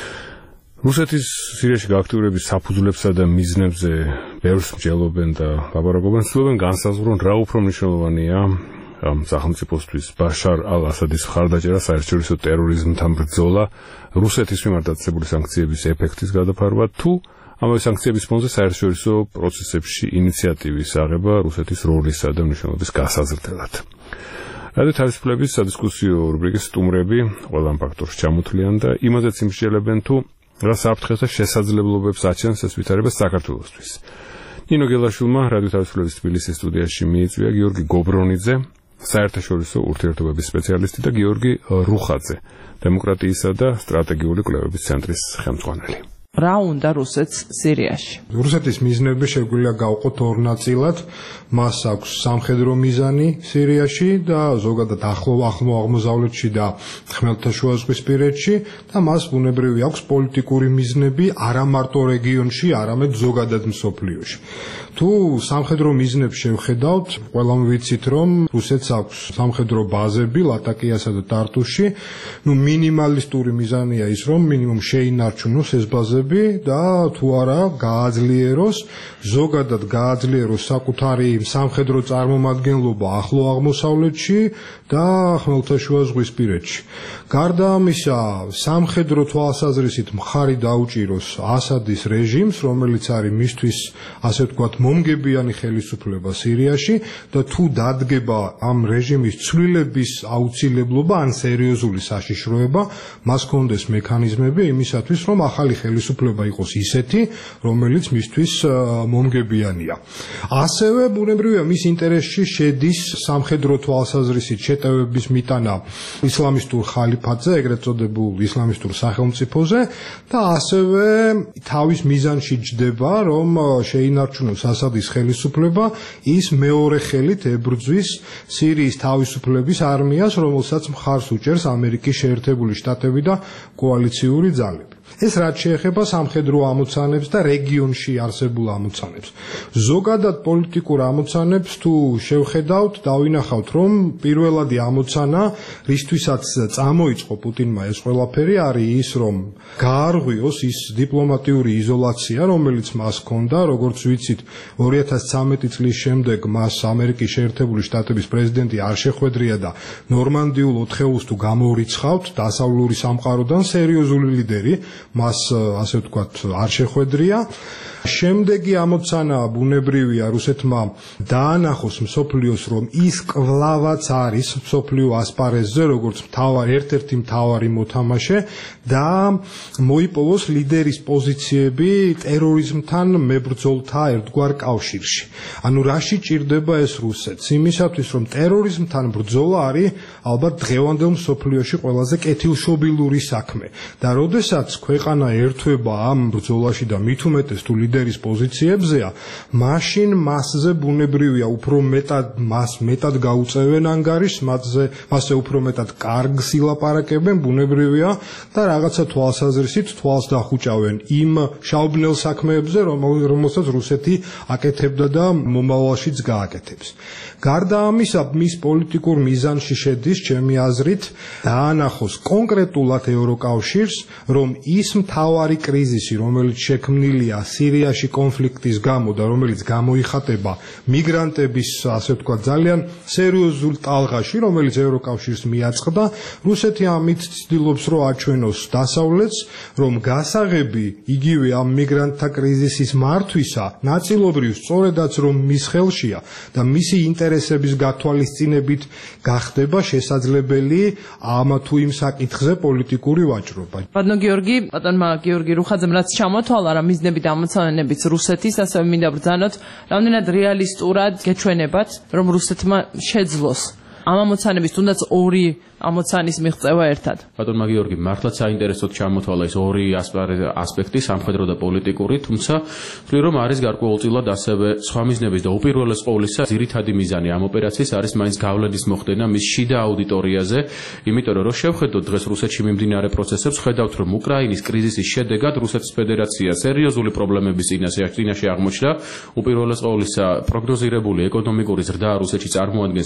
რუსეთის სირიაში გააქტიურების საფუძვლებსა და მიზნებზე ბევრს მსჯელობენ და ლაპარაკობენ, ცდილობენ განსაზღვრონ რა უფრო მნიშვნელოვანია ამ სახელმწიფოსთვის ბაშარ ალ-ასადის მხარდაჭერა, საერთაშორისო ტერორიზმთან ბრძოლა, რუსეთის მიმართ დაწესებული სანქციების ეფექტის გადაფარვა თუ ამავე სანქციების ფონზე საერთაშორისო პროცესებში ინიციატივის აღება რუსეთის როლისა და მნიშვნელობის გასაზრდელად. რადიო თავისუფლების სადისკუსიო რუბრიკის სტუმრები ყველა ამ ფაქტორს ჩამოთვლიან და იმაზეც იმსჯელებენ თუ რა საფრთხეს და შესაძლებლობებს აჩენს ეს ვითარება საქართველოსთვის. ნინო გელაშვილმა რადიო თავისუფლების თბილისის სტუდიაში მიიწვია გიორგი გობრონიძე, საერთაშორისო ურთიერთობების სპეციალისტი და გიორგი რუხაძე, დემოკრატიისა და სტრატეგიული კვლევების ცენტრის ხელმძღვანელი. რა უნდა რუსეთს სირიაში? რუსეთის მიზნები შეგვიძლია გავყოთ ორ ნაწილად. მას აქვს სამხედრო მიზანი სირიაში და ზოგადად ახლო აღმოსავლეთში და ხმელთაშუაზღვისპირეთში და მას ბუნებრივი აქვს პოლიტიკური მიზნები არა მარტო რეგიონში, არამედ ზოგადად მსოფლიოში. თუ სამხედრო მიზნებს შევხედავთ, ყველამ ვიცით, რომ რუსეთს აქვს სამხედრო ბაზები ლატაკიასა და ტარტუსში. მინიმალისტური მიზანია ის, რომ მინიმუმ შეინარჩუნოს ეს ბაზები და თუ არა გააძლიეროს, ზოგადად გააძლიეროს საკუთარი სამხედრო წარმომადგენლობა ახლო აღმოსავლეთში და ხმელთაშუაზღვისპირეთში. გარდა ამისა, სამხედრო თვალსაზრისით მხარი დაუჭიროს ასადის რეჟიმს, რომელიც არის მისთვის, ასე ვთქვათ, მომგებიანი ხელისუფლება სირიაში და თუ დადგება ამ რეჟიმის ცვლილების აუცილებლობა ან სერიოზული საშიშროება, მას კონდეს მექანიზმები იმისათვის, რომ ახალი ხელისუფლება იყოს ისეთი, რომელიც მისთვის მომგებიანია. ასევე ბუნებრივია მის ინტერესში შედის სამხედრო თვალსაზრისით შეტევების მიტანა ისლამისტურ ხალიფატზე, ეგრეთ წოდებულ ისლამისტურ სახელმწიფოზე და ასევე თავის მიზანში ჯდება, რომ შეინარჩუნოს ასადის ხელისუფლება, ის მეორე ხელით ებრძვის სირიის თავისუფლების არმიას, რომელსაც მხარს უჭერს ამერიკის შეერთებული შტატები და კოალიციური ძალები. ეს რაც შეეხება სამხედრო ამოცანებს და რეგიონში არსებულ ამოცანებს. ზოგადად პოლიტიკურ ამოცანებს თუ შევხედავთ, დავინახავთ, რომ პირველადი ამოცანა, რისთვისაც წამოიწყო პუტინმა ეს ყველაფერი, არის ის, რომ გაარღვიოს ის დიპლომატიური იზოლაცია, რომელიც მას ჰქონდა, როგორც ვიცით, 2013 წლის შემდეგ მას ამერიკის შეერთებული შტატების პრეზიდენტი არ შეხვედრია და ნორმანდიულ ოთხეულს თუ გამოურიცხავთ, დასავლური სამყაროდან სერიოზული ლიდერი მას ასე ვთქვათ არ შეხვედრია. შემდეგი ამოცანა ბუნებრივია რუსეთმა დაანახოს მსოფლიოს, რომ ის კვლავაც არის მსოფლიო ასპარეზზე, როგორც ერთ-ერთი მთავარი მოთამაშე და მოიპოვოს ლიდერის პოზიციები ტერორიზმთან მებრძოლთა ერთგვარ კავშირში. ანუ რაში ჭირდება ეს რუსეთს? იმისათვის, რომ ტერორიზმთან ბრძოლა არის ალბათ დღევანდელ მსოფლიოში ყველაზე კეთილშობილური საქმე და როდესაც ქვეყანა ერთვება ამ ბრძოლაში და მით უმეტეს თუ ლიდერის პოზიციებზეა, მაშინ მასზე ბუნებრივია უფრო მეტად გაუწევენ ანგარიშს, მასზე უფრო მეტად კარგს ილაპარაკებენ, ბუნებრივია და რაღაცა თვალსაზრისით თვალს დახუჭავენ იმ შაუბნელ საქმეებზე, რომელსაც რუსეთი აკეთებდა და მომავალშიც გააკეთებს. გარდა ამისა, მის პოლიტიკურ მიზანში შედის, ჩემი აზრით, დაანახოს კონკრეტულად ევროკავშირს, რომ ის მთავარი კრიზისი, რომელიც შექმნილია სირიაში კონფლიქტის გამო და რომელიც გამოიხატება მიგრანტების, ასე ვთქვათ, ძალიან სერიოზულ ტალღაში, რომელიც ევროკავშირს მიაწყდა, რუსეთი ამით ცდილობს, რომ აჩვენოს დასავლეთს, რომ გასაღები იგივე ამ მიგრანტთა კრიზისის მართვისა, ნაწილობრივ სწორედაც რომ მის ხელშია და მისი ინტერესების გათვალისწინებით გახდება შესაძლებელი ამ თუ იმ საკითხზე პოლიტიკური ვაჭრობა. ბატონო გიორგი, ბატონმა გიორგი რუხაძემ რაც ჩამოთვალა რა მიზნები და ამოცანებიც რუსეთის, ასევე მინდა ბრძანოთ, რამდენად რეალისტურად გეჩვენებათ, რომ რუსეთმა შეძლოს ამ ამოცანების თუნდაც ორი ამოცანის მიღწევა ერთად. ბატონმა გიორგი მართლაც საინტერესოდ ჩამოთვალა ეს ორი ასპექტი, სამხედრო და პოლიტიკური, თუმცა ვთვლი რომ არის გარკვეულწილად ასევე სხვა მიზნების და უპირველეს ყოვლისა ძირითადი მიზანი ამ ოპერაციის არის მაინც გავლენის მოხდენა მის შიდა აუდიტორიაზე, იმიტომ რომ შევხედოთ დღეს რუსეთში მიმდინარე პროცესებს, ხედავთ რომ უკრაინის კრიზისის შედეგად რუსეთის ფედერაცია სერიოზული პრობლემების წინაშე აღმოჩნდა, უპირველეს ყოვლისა პროგნოზირებული ეკონომიკური ზრდა რუსეთში წარმოადგენს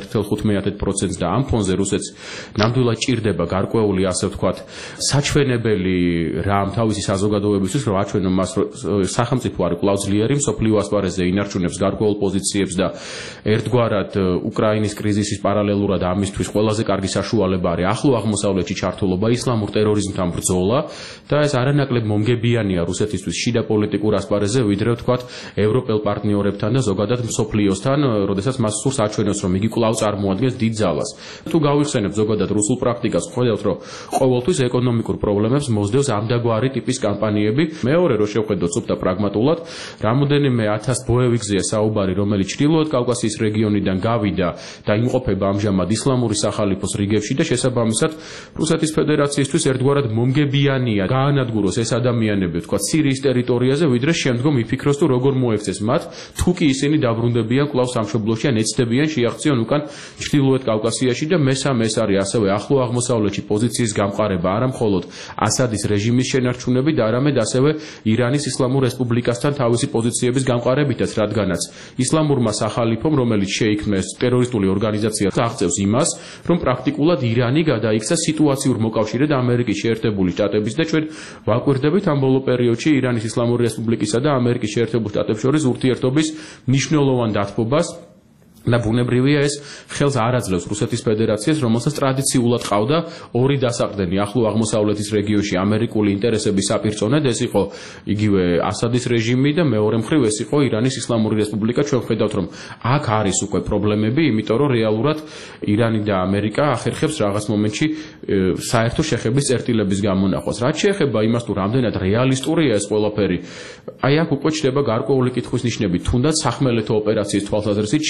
-1.5%-ს და ამ ფონზე რუსეთს ნამდვილად ჭირდება გარკვეული, ასე ვთქვათ, საჩვენებელი რამ თავისი საზოგადოებისთვის, რომ აჩვენონ მას, რომ სახელმწიფო არის კვლავ ძლიერი, მსოფლიო ასპარეზზე ინარჩუნებს გარკვეულ პოზიციებს და ერთგვარად უკრაინის კრიზისის პარალელურად ამისთვის ყველაზე კარგი საშუალება არის ახლო აღმოსავლეთში ჩართულობა, ისლამურ ტერორიზმთან ბრძოლა და ეს არანაკლებ მომგებიანია რუსეთისთვის შიდა პოლიტიკურ ასპარეზზე, ვიდრე ვთქვათ, ევროპელ პარტნიორებთან და ზოგადად მსოფლიოსთან, როდესაც მას სურს აჩვენოს, რომ იგი კვლავ წარმოადგენს დიდ ძალას. თუ გავიხსენებთ ზოგადად რუსულ პრაქტიკას, ხედავთ, რომ ყოველთვის ეკონომიკურ პრობლემებს მოსდევს ამდაგვარი ტიპის კამპანიები. მეორე, რომ შევხედოთ სუფთა პრაგმატულად, რამოდენიმე 1000 ბოევიკზეა საუბარი, რომელიც ჩრდილოეთ კავკასიის რეგიონიდან გავიდა და იმყოფება ამჟამად ისლამური სახალიფოს რიგებში და შესაბამისად რუსეთის ფედერაციისთვის ერთგვარად მომგებიანია გაანადგუროს ეს ადამიანები, ვთქვათ, სირიის ტერიტორიაზე, ვიდრე შემდგომ იფიქროს თუ როგორ მოექცეს მათ, თუ კი ისინი დაბრუნდებიან კვლავ სამშობლოში ან ეცდებიან შეაღწიონ უკან ჩრდილოეთ კავკასიაში და მესამე ეს არის ასევე ახლო აღმოსავლეთში პოზიციის გამყარება, არა მხოლოდ ასადის რეჟიმის შენარჩუნებით, არამედ ასევე ირანის ისლამურ რესპუბლიკასთან თავისი პოზიციების გამყარებითაც, რადგანაც ისლამურმა სახალიფომ, რომელიც შეიქმნა ტერორისტული ორგანიზაცია, აღწევს იმას, რომ პრაქტიკულად ირანი გადაიქცა სიტუაციურ მოკავშირედ ამერიკის შეერთებული შტატების და ჩვენ ვაკვირდებით ამ ბოლო პერიოდში ირანის ისლამური რესპუბლიკისა და ამერიკის შეერთებულ შტატებს შორის ურთიერთობის მნიშვნელოვან დათბობას და ბუნებრივია ეს ხელს არ აძლევს რუსეთის ფედერაციას, რომელსაც ტრადიციულად ყავდა ორი დასაყრდენი ახლო აღმოსავლეთის რეგიონში ამერიკული ინტერესების საპირწონედ, ეს იყო იგივე ასადის რეჟიმი და მეორე მხრივ ეს იყო ირანის ისლამური რესპუბლიკა. ჩვენ ხედავთ, რომ აქ არის უკვე პრობლემები, იმიტომ რომ რეალურად ირანი და ამერიკა ახერხებს რაღაც მომენტში საერთო შეხების წერტილების გამონახვას. რაც შეეხება იმას, თუ რამდენად რეალისტურია ეს ყველაფერი, აი აქ უკვე ჩდება გარკვეული კითხვის ნიშნები, თუნდაც სახმელეთო ოპერაციის თვალსაზრისით შესწევს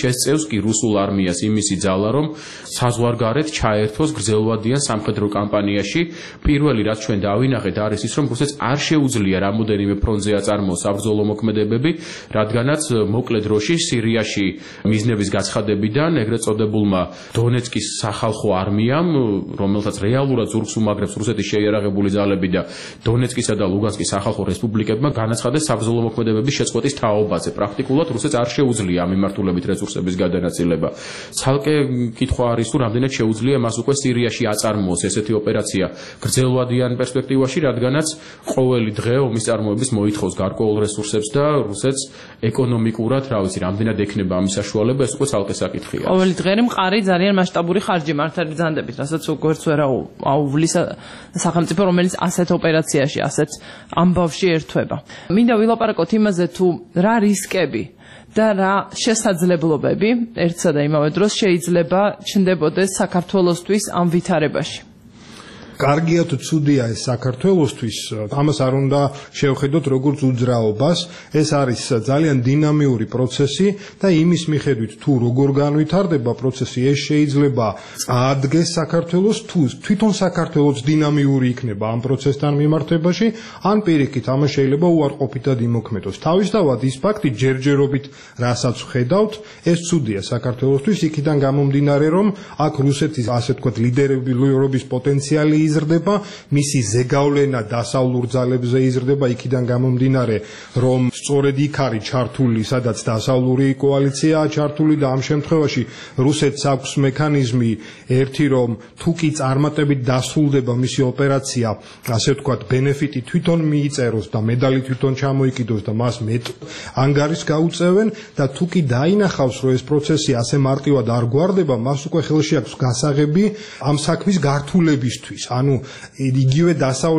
კი რუსულ არმიას იმისი ძალა, რომ საზღვარგარეთ ჩაერთოს გრძელვადიან სამხედრო კამპანიაში. პირველი რაც ჩვენ დავინახეთ არის ის, რომ რუსეთს არ შეუძლია რამოდენიმე ფრონტზე აწარმოოს საბრძოლო მოქმედებები, რადგანაც მოკლე დროში სირიაში მიზნების გაცხადებიდან ეგრეთ წოდებულმა დონეცკის სახალხო არმიამ, რომელთაც რეალურად ზურგს უმაგრებს რუსეთის შეიარაღებული ძალები და დონეცკისა და ლუგანსკის სახალხო რესპუბლიკებმა განაცხადეს საბრძოლო მოქმედებების შეწყვეტის თაობაზე. პრაქტიკულად რუსეთს არ შეუძლია ამ მიმართულებით რესურსების გადანაწილება. ცალკე კითხვა არის, თუ რამდენად შეუძლია მას უკვე სირიაში აწარმოოს ესეთი ოპერაცია გრძელვადიან პერსპექტივაში, რადგანაც ყოველი დღე ომის წარმოების მოითხოვს გარკვეულ რესურსებს და რუსეთს ეკონომიკურად, რა ვიცი, რამდენად ექნება ამის საშუალება, ეს უკვე ცალკე საკითხია. ყოველი დღე მყარი ძალიან მასშტაბური ხარჯი მართალი ბრძანდებით, რასაც უგერც ვერ აუვლის სახელმწიფო, რომელიც ასეთ ოპერაციაში, ასეთ ამბავში ერთვება. მინდა ვილაპარაკოთ იმაზე, თუ რა რისკები და რა შესაძლებლობები ერთსა და იმავე დროს შეიძლება ჩნდებოდეს საქართველოსთვის ამ ვითარებაში. კარგია თუ ცუდია ეს საქართველოსთვის, ამას არ უნდა შევხედოთ როგორც უძრაობას, ეს არის ძალიან დინამიური პროცესი და იმის მიხედვით თუ როგორ განვითარდება პროცესი, ეს შეიძლება წაადგეს საქართველოს, თუ თვითონ საქართველოს დინამიური იქნება ამ პროცესთან მიმართებაში, ან პირიქით, ამას შეიძლება უარყოფითად იმოქმედოს. თავისთავად ის ფაქტი ჯერჯერობით, რასაც ვხედავთ, ეს ცუდია საქართველოსთვის, იქიდან გამომდინარე, რომ აქ რუსეთის ასე ვთქვათ ლიდერობის პოტენციალი იზრდება, მისი ზეგავლენა დასავლურ ძალებზე იზრდება, იქიდან გამომდინარე, რომ სწორედ იქ არის ჩართული, სადაც დასავლური კოალიციაა ჩართული და ამ შემთხვევაში რუსეთს აქვს მექანიზმი ერთი, რომ თუ კი წარმატებით დასრულდება მისი ოპერაცია, ასე ვთქვათ, ბენეფიტი თვითონ მიიწეროს და მედალი თვითონ ჩამოიკიდოს და მას მეტ ანგარიშს გაუწევენ და თუ კი დაინახავს, რომ ეს პროცესი ასე მარტივად არ გვარდება, მას უკვე ხელში აქვს გასაღები ამ საქმის გართულებისთვის. ანუ იგივე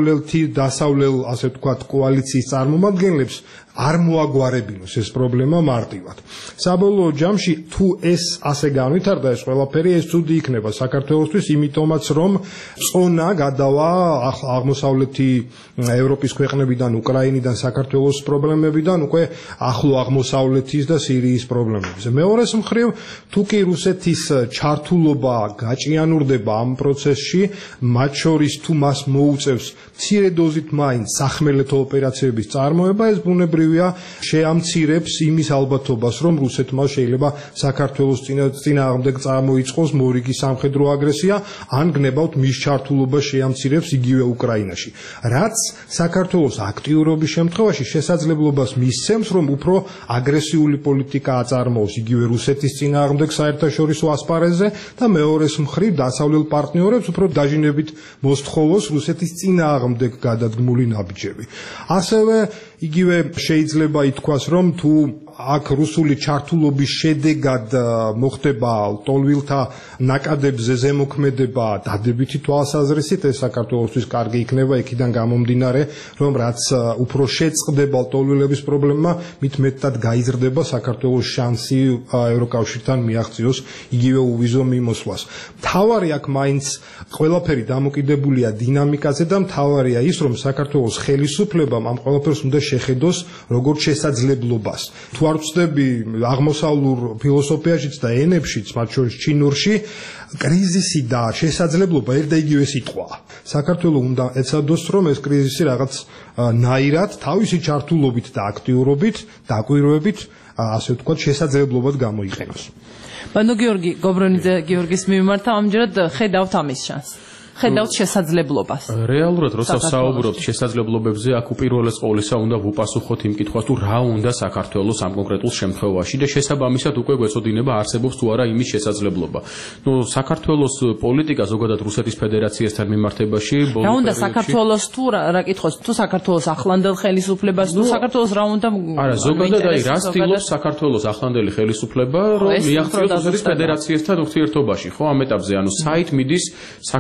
დასავლელ ასე ვთქვათ კოალიციის წარმომადგენლებს არ მოაგვარებინოს ეს პრობლემა მარტივად. საბოლოო ჯამში თუ ეს ასე განვითარდა ეს ყველაფერი, ეს ცუდი იქნება საქართველოსთვის, იმიტომაც რომ წონა გადავა აღმოსავლეთი ევროპის ქვეყნებიდან, უკრაინიდან, საქართველოს პრობლემებიდან უკვე ახლო აღმოსავლეთის და სირიის პრობლემებზე. მეორეს მხრივ, თუ კი რუსეთის ჩართულობა გაჭიანურდება ამ პროცესში, მათ შორის თუ მას მოუწევს მცირე დოზით მაინც სახმელეთო ოპერაციების წარმოება, ეს ბუნებრივია შეამცირებს იმის ალბათობას, რომ რუსეთმა შეიძლება საქართველოს წინააღმდეგ წარმოიწყოს მორიგი სამხედრო აგრესია, ან გნებავთ მის ჩართულობას შეამცირებს იგივე უკრაინაში. რაც საქართველოს აქტიურობის შემთხვევაში შესაძლებლობას მისცემს, რომ უფრო აგრესიული პოლიტიკა აწარმოოს იგივე რუსეთის წინააღმდეგ საერთაშორისო ასპარეზზე და მეორეს მხრივ დასავლელ პარტნიორებს უფრო დაჟინებით მოსთხოვოს რუსეთის წინააღმდეგ გადადგმული ნაბიჯები. ასევე იგივე შეიძლება ითქვას, რომ თუ აქ რუსული ჩართულობის შედეგად მოხდება ლტოლვილთა ნაკადებზე ზემოქმედება დადებითი თვალსაზრისით, ეს საქართველოსთვის კარგი იქნება, იქიდან გამომდინარე, რომ რაც უფრო შეწყდება ლტოლვილების პრობლემა, მით მეტად გაიზრდება საქართველოს შანსი ევროკავშირთან მიაღწიოს იგივე უვიზო მიმოსვლას. მთავარი აქ მაინც ყველაფერი დამოკიდებულია დინამიკაზე და მთავარია ის, რომ საქართველოს ხელისუფლებამ ამ ყველაფერს უნდა შეხედოს როგორც შესაძლებლობას. თუ არ ვწდები აღმოსავლურ ფილოსოფიაშიც და ენებშიც, მათ შორის ჩინურში, კრიზისი და შესაძლებლობა ერთ და იგივე სიტყვაა. საქართველოს უნდა ეცადოს, რომ ეს კრიზისი რაღაც ნაირად, თავისი ჩართულობით და აქტიურობით, დაკვირვებით, ასე ვთქვათ, შესაძლებლობად გამოიყენოს. ბანო გიორგი გობრონიძე გიორგის მიმართ ამჯერად ხედავთ ამის შანსს. ხედავთ შესაძლებლობას. რეალურად როცა საუბრობთ შესაძლებლობებზე, აქ უპირველეს ყოვლისა უნდა ვუპასუხოთ იმ კითხვას, თუ რა უნდა საქართველოს ამ კონკრეტულ შემთხვევაში და შესაბამისად უკვე გვეცოდინება არსებობს თუ არა იმის შესაძლებლობა. საქართველოს პოლიტიკა ზოგადად რუსეთის ფედერაციასთან მიმართებაში რა უნდა საქართველოს თუ რა კითხოს, თუ საქართველოს ახლანდელ ხელისუფლებას, თუ საქართველოს რა უნდა არა, ზოგადად აი რა ცდილობს საქართველოს ახლანდელი ხელისუფლება, რომ მიაღწიოს რუსეთის ფედერაციასთან ურთიერთობაში, ხო, ამ ეტაპზე, ანუ საით მიდის საქართველოს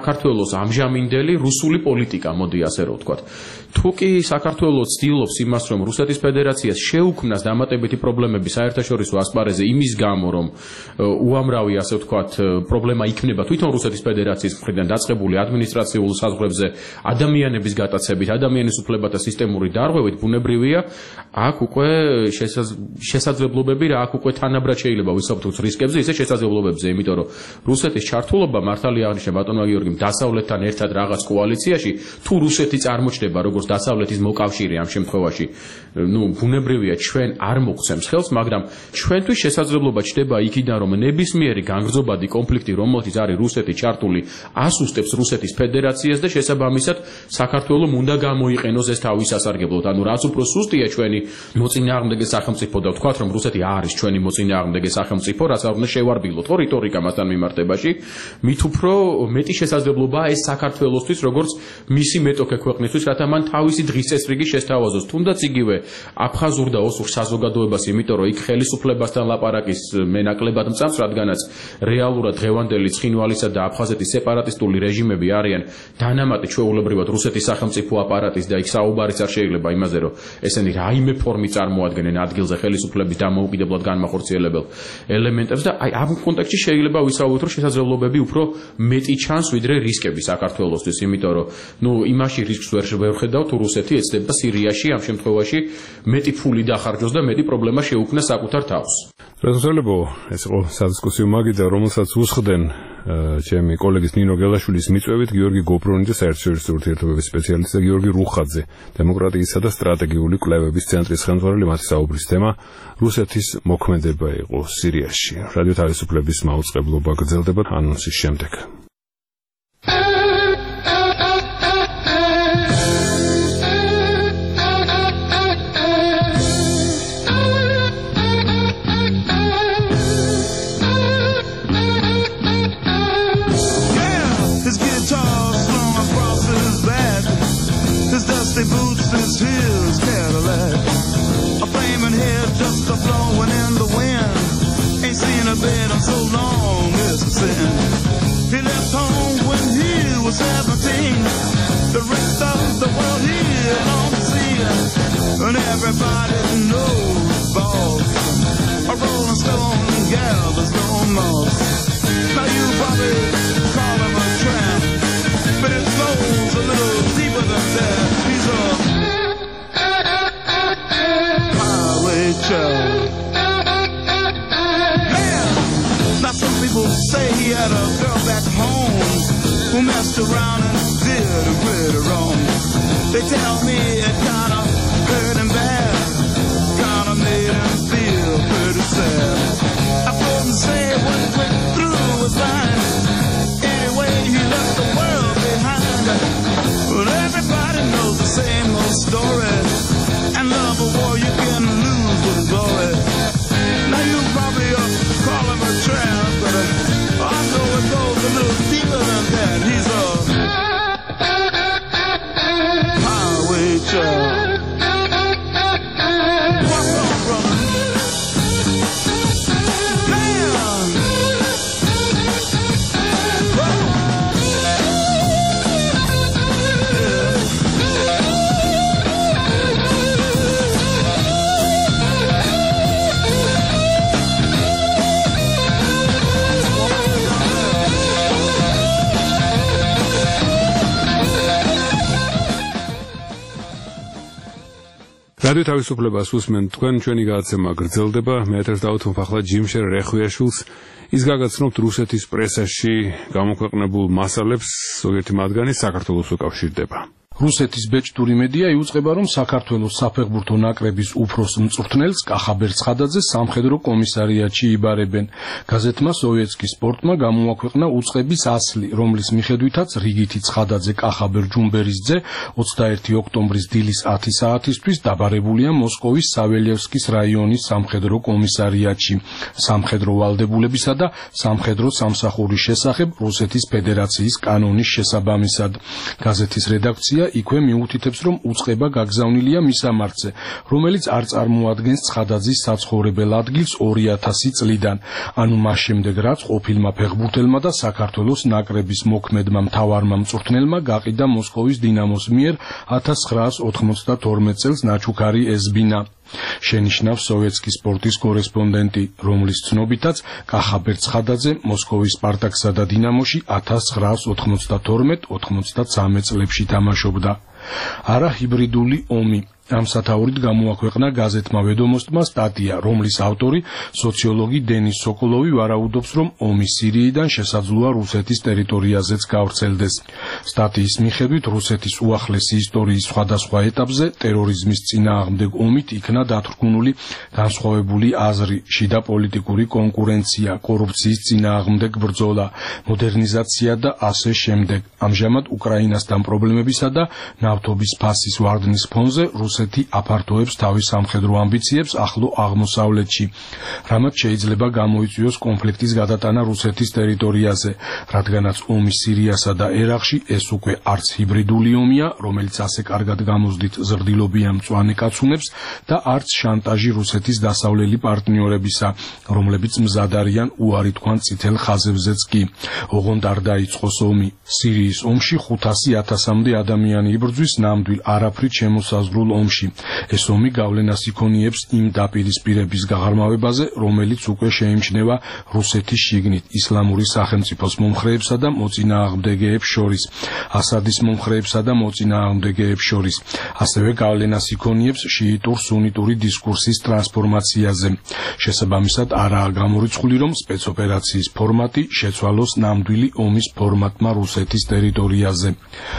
საქართველოს ამჟამინდელი რუსული პოლიტიკა, მოდი ასე რომ ვთქვათ. თუ კი საქართველოს ცდილობს იმას, რომ რუსეთის ფედერაციას შეუქმნას დამატებითი პრობლემები საერთაშორისო ასპარეზზე იმის გამო, რომ უამრავი ასე ვთქვათ პრობლემა იქნება თვითონ რუსეთის ფედერაციის მხრიდან დაწყებული ადმინისტრაციულ საზღვრებზე ადამიანების გატაცებით, ადამიანის უფლებათა სისტემური დარღვევით, ბუნებრივია, აქ უკვე შესაძლებლობები რა, აქ უკვე თანაბრად შეიძლება ვისაუბროთ რისკებზე, ისე შესაძლებლობებზე, იმიტომ რომ რუსეთის ჩართულობა მართალია აღნიშნა ბატონმა გიორგიმ დასავლეთთან ერთად რაღაც კოალიციაში, თუ რუსეთი წარმოჩნდება როგორც დასავლეთის მოკავშირე ამ შემთხვევაში, ბუნებრივია ჩვენ არ მოგცემს ხელს, მაგრამ ჩვენთვის შესაძლებლობა ჩნდება იქიდან, რომ ნებისმიერი განგრძობადი კონფლიქტი, რომელთაც არის რუსეთი ჩართული, ასუსტებს რუსეთის ფედერაციას და შესაბამისად საქართველოს უნდა გამოიყენოს ეს თავის სასარგებლოდ. ანუ რაც უფრო სუსტია ჩვენი მოწინააღმდეგე სახელმწიფო და ვთქვათ, რომ რუსეთი არის ჩვენი მოწინააღმდეგე სახელმწიფო, რაც არ უნდა შევარბილოთ ხო რიტორიკა მასთან მიმართებაში, მით უფრო მეტი შესაძლებლობაა ეს საქართველოსთვის, როგორც მისი მეტოქე ქვეყნისთვის, რათა მან თავისი დღის წესრიგი შესთავაზოს, თუნდაც იგივე აფხაზურ და ოსურ საზოგადოებას, იმიტომ რომ იქ ხელისუფლებასთან ლაპარაკის მენაკლებად მწამს, რადგანაც რეალურად დღევანდელი ცხინვალისა და აფხაზეთის სეპარატისტული რეჟიმები არიან დანამატი ჩვეულებრივად რუსეთის სახელმწიფო აპარატის და იქ საუბარიც არ შეიძლება იმაზე, რომ ესენი რაიმე ფორმი წარმოადგენენ ადგილზე ხელისუფლების დამოუკიდებლად განმახორციელებელ ელემენტებს და აი ამ კონტექსტში შეიძლება ვისაუბროთ, რომ შესაძლებლობები უფრო მეტი ჩანს ვიდრე რისკები საქართველოსთვის, იმიტომ რომ იმაში რისკს ვერ ხედავ, თუ რუსეთი ეცდება სირიაში ამ შემთხვევაში მეტი ფული დახარჯოს და მეტი პრობლემა შეუქმნას საკუთარ თავს. რეზოლუციებო ეს იყო სადისკუსიო მაგიდა, რომელსაც უსხდენ ჩემი კოლეგის ნინო გელაშვილის მიწვევით გიორგი გობრონი და საერთაშორისო ურთიერთობების სპეციალისტი და გიორგი რუხაძე, დემოკრატიისა და სტრატეგიული კვლევების ცენტრის ხელმძღვანელი. მათი საუბრის თემა რუსეთის მოქმედება იყო სირიაში. რადიო თავისუფლების მაუწყებლობა გრძელდება ანონსის შემდეგ. Boots, his heels, Cadillac, a flaming head just a blowing in the wind. Ain't seen a bed in so long, it's a sin. He left home when he was 17. The rest of the world he don't see, and everybody knows balls. A rolling stone gathers no moss. Now you probably call him a tramp, but it goes a little deeper than that. He's a highway child. Man, now some people say he had a girl back home who messed around and did him pretty wrong. They tell me it kinda hurt him bad, kinda made him feel pretty sad. I couldn't say what went through his mind. Anyway, he left the world behind. But everybody knows the same old story. And love a war you can lose with glory. Now you probably call him a tramp, but I know it goes a little deeper than that. He's a highway child. What's up, brother? რადიო თავისუფლებას უსმენთ თქვენ, ჩვენი გადაცემა გრძელდება. მე ეთერს დავუთმობ ახლა ჯიმშერ რეხვიაშვილს. ის გაგაცნობთ რუსეთის პრესაში გამოქვეყნებულ მასალებს, ზოგიერთი მათგანი საქართველოს უკავშირდება. რუსეთის ბეჭდური მედია იუწყება, რომ საქართველოს საფეხბურთო ნაკრების უფროს მწვრთნელს კახაბერ ცხადაძეს სამხედრო კომისარიატში იბარებენ. გაზეთმა სოვიეტსკი სპორტმა გამოაქვეყნა უწყების ასლი, რომლის მიხედვითაც რიგითი ცხადაძე კახაბერ ჯუმბერის ძე 21 ოქტომბრის დილის 10 საათისთვის დაბარებულია მოსკოვის საველიევსკის რაიონის სამხედრო კომისარიატში. სამხედრო ვალდებულებისა და სამხედრო სამსახურის შესახებ რუსეთის ფედერაციის კანონის შესაბამისად. გაზეთის რედაქცია იქვე მიუთითებს, რომ უწყება გაგზავნილია მის სამართზე, რომელიც არ წარმოადგენს ცხადაძის საცხოვრებელ ადგილს 2000 წლიდან, ანუ მას შემდეგ, რაც ყოფილმა ფეხბურთელმა და საქართველოს ნაკრების მოქმედმა მთავარმა მწვრთნელმა გაყიდა მოსკოვის დინამოს მიერ 1992 წელს ნაჩუქარი ეზბინა. შენიშნავს სოვიეტსკი სპორტის კორესპონდენტი, რომლის ცნობითაც კახაბერ ცხადაძე მოსკოვის სპარტაკსა და დინამოში 1992-93 წლებში თამაშობდა. არა ჰიბრიდული ომი. ამ სათაურით გამოაქვეყნა გაზეთმა ვედომოსტმა სტატია, რომლის ავტორი სოციოლოგი დენის სოკოლოვი ვარაუდობს, რომ ომი სირიიდან შესაძლოა რუსეთის ტერიტორიაზეც გავრცელდეს. სტატიის მიხედვით, რუსეთის უახლესი ისტორიის სხვადასხვა ეტაპზე ტერორიზმის წინააღმდეგ ომით იქნა დათრგუნული განსხვავებული აზრი, შიდა პოლიტიკური კონკურენცია, კორუფციის წინააღმდეგ ბრძოლა, მოდერნიზაცია და ასე შემდეგ. ამჟამად უკრაინასთან პრობლემებისა და ნავთობის ფასის ვარდნის ფონზე რუსეთი აფართოებს თავის სამხედრო ამბიციებს ახლო აღმოსავლეთში, რამაც შეიძლება გამოიწვიოს კონფლიქტის გადატანა რუსეთის ტერიტორიაზე, რადგანაც ომი სირიასა და ერაყში ეს უკვე არც ჰიბრიდული ომია, რომელიც ასე კარგად გამოზდით ზრდილობიან მწვანე კაცუნებს და არც შანტაჟი რუსეთის დასავლელი პარტნიორებისა, რომლებიც მზად არიან უარი თქვან წითელ ხაზებზეც კი. ოღონდ არ დაიწყოს ომი. სირიის ომში 500,000-მდე ადამიანი იბრძვის ნამდვილ არაფრით შემოსაზღვრულ ომში. ეს ომი გავლენას იქონიებს იმ დაპირისპირების გაღრმავებაზე, რომელიც უკვე შეიმჩნევა რუსეთის შიგნით ისლამური სახელმწიფოს მომხრეებსა და მოწინააღმდეგეებს შორის, ასადის მომხრეებსა და მოწინააღმდეგეებს შორის. ასევე გავლენას იქონიებს შიიტურ-სუნიტური დისკურსის ტრანსფორმაციაზე. შესაბამისად, არაა გამორიცხული, რომ სპეცოპერაციის ფორმატი შეცვალოს ნამდვილი ომის ფორმატმა რუსეთის ტერიტორიაზე.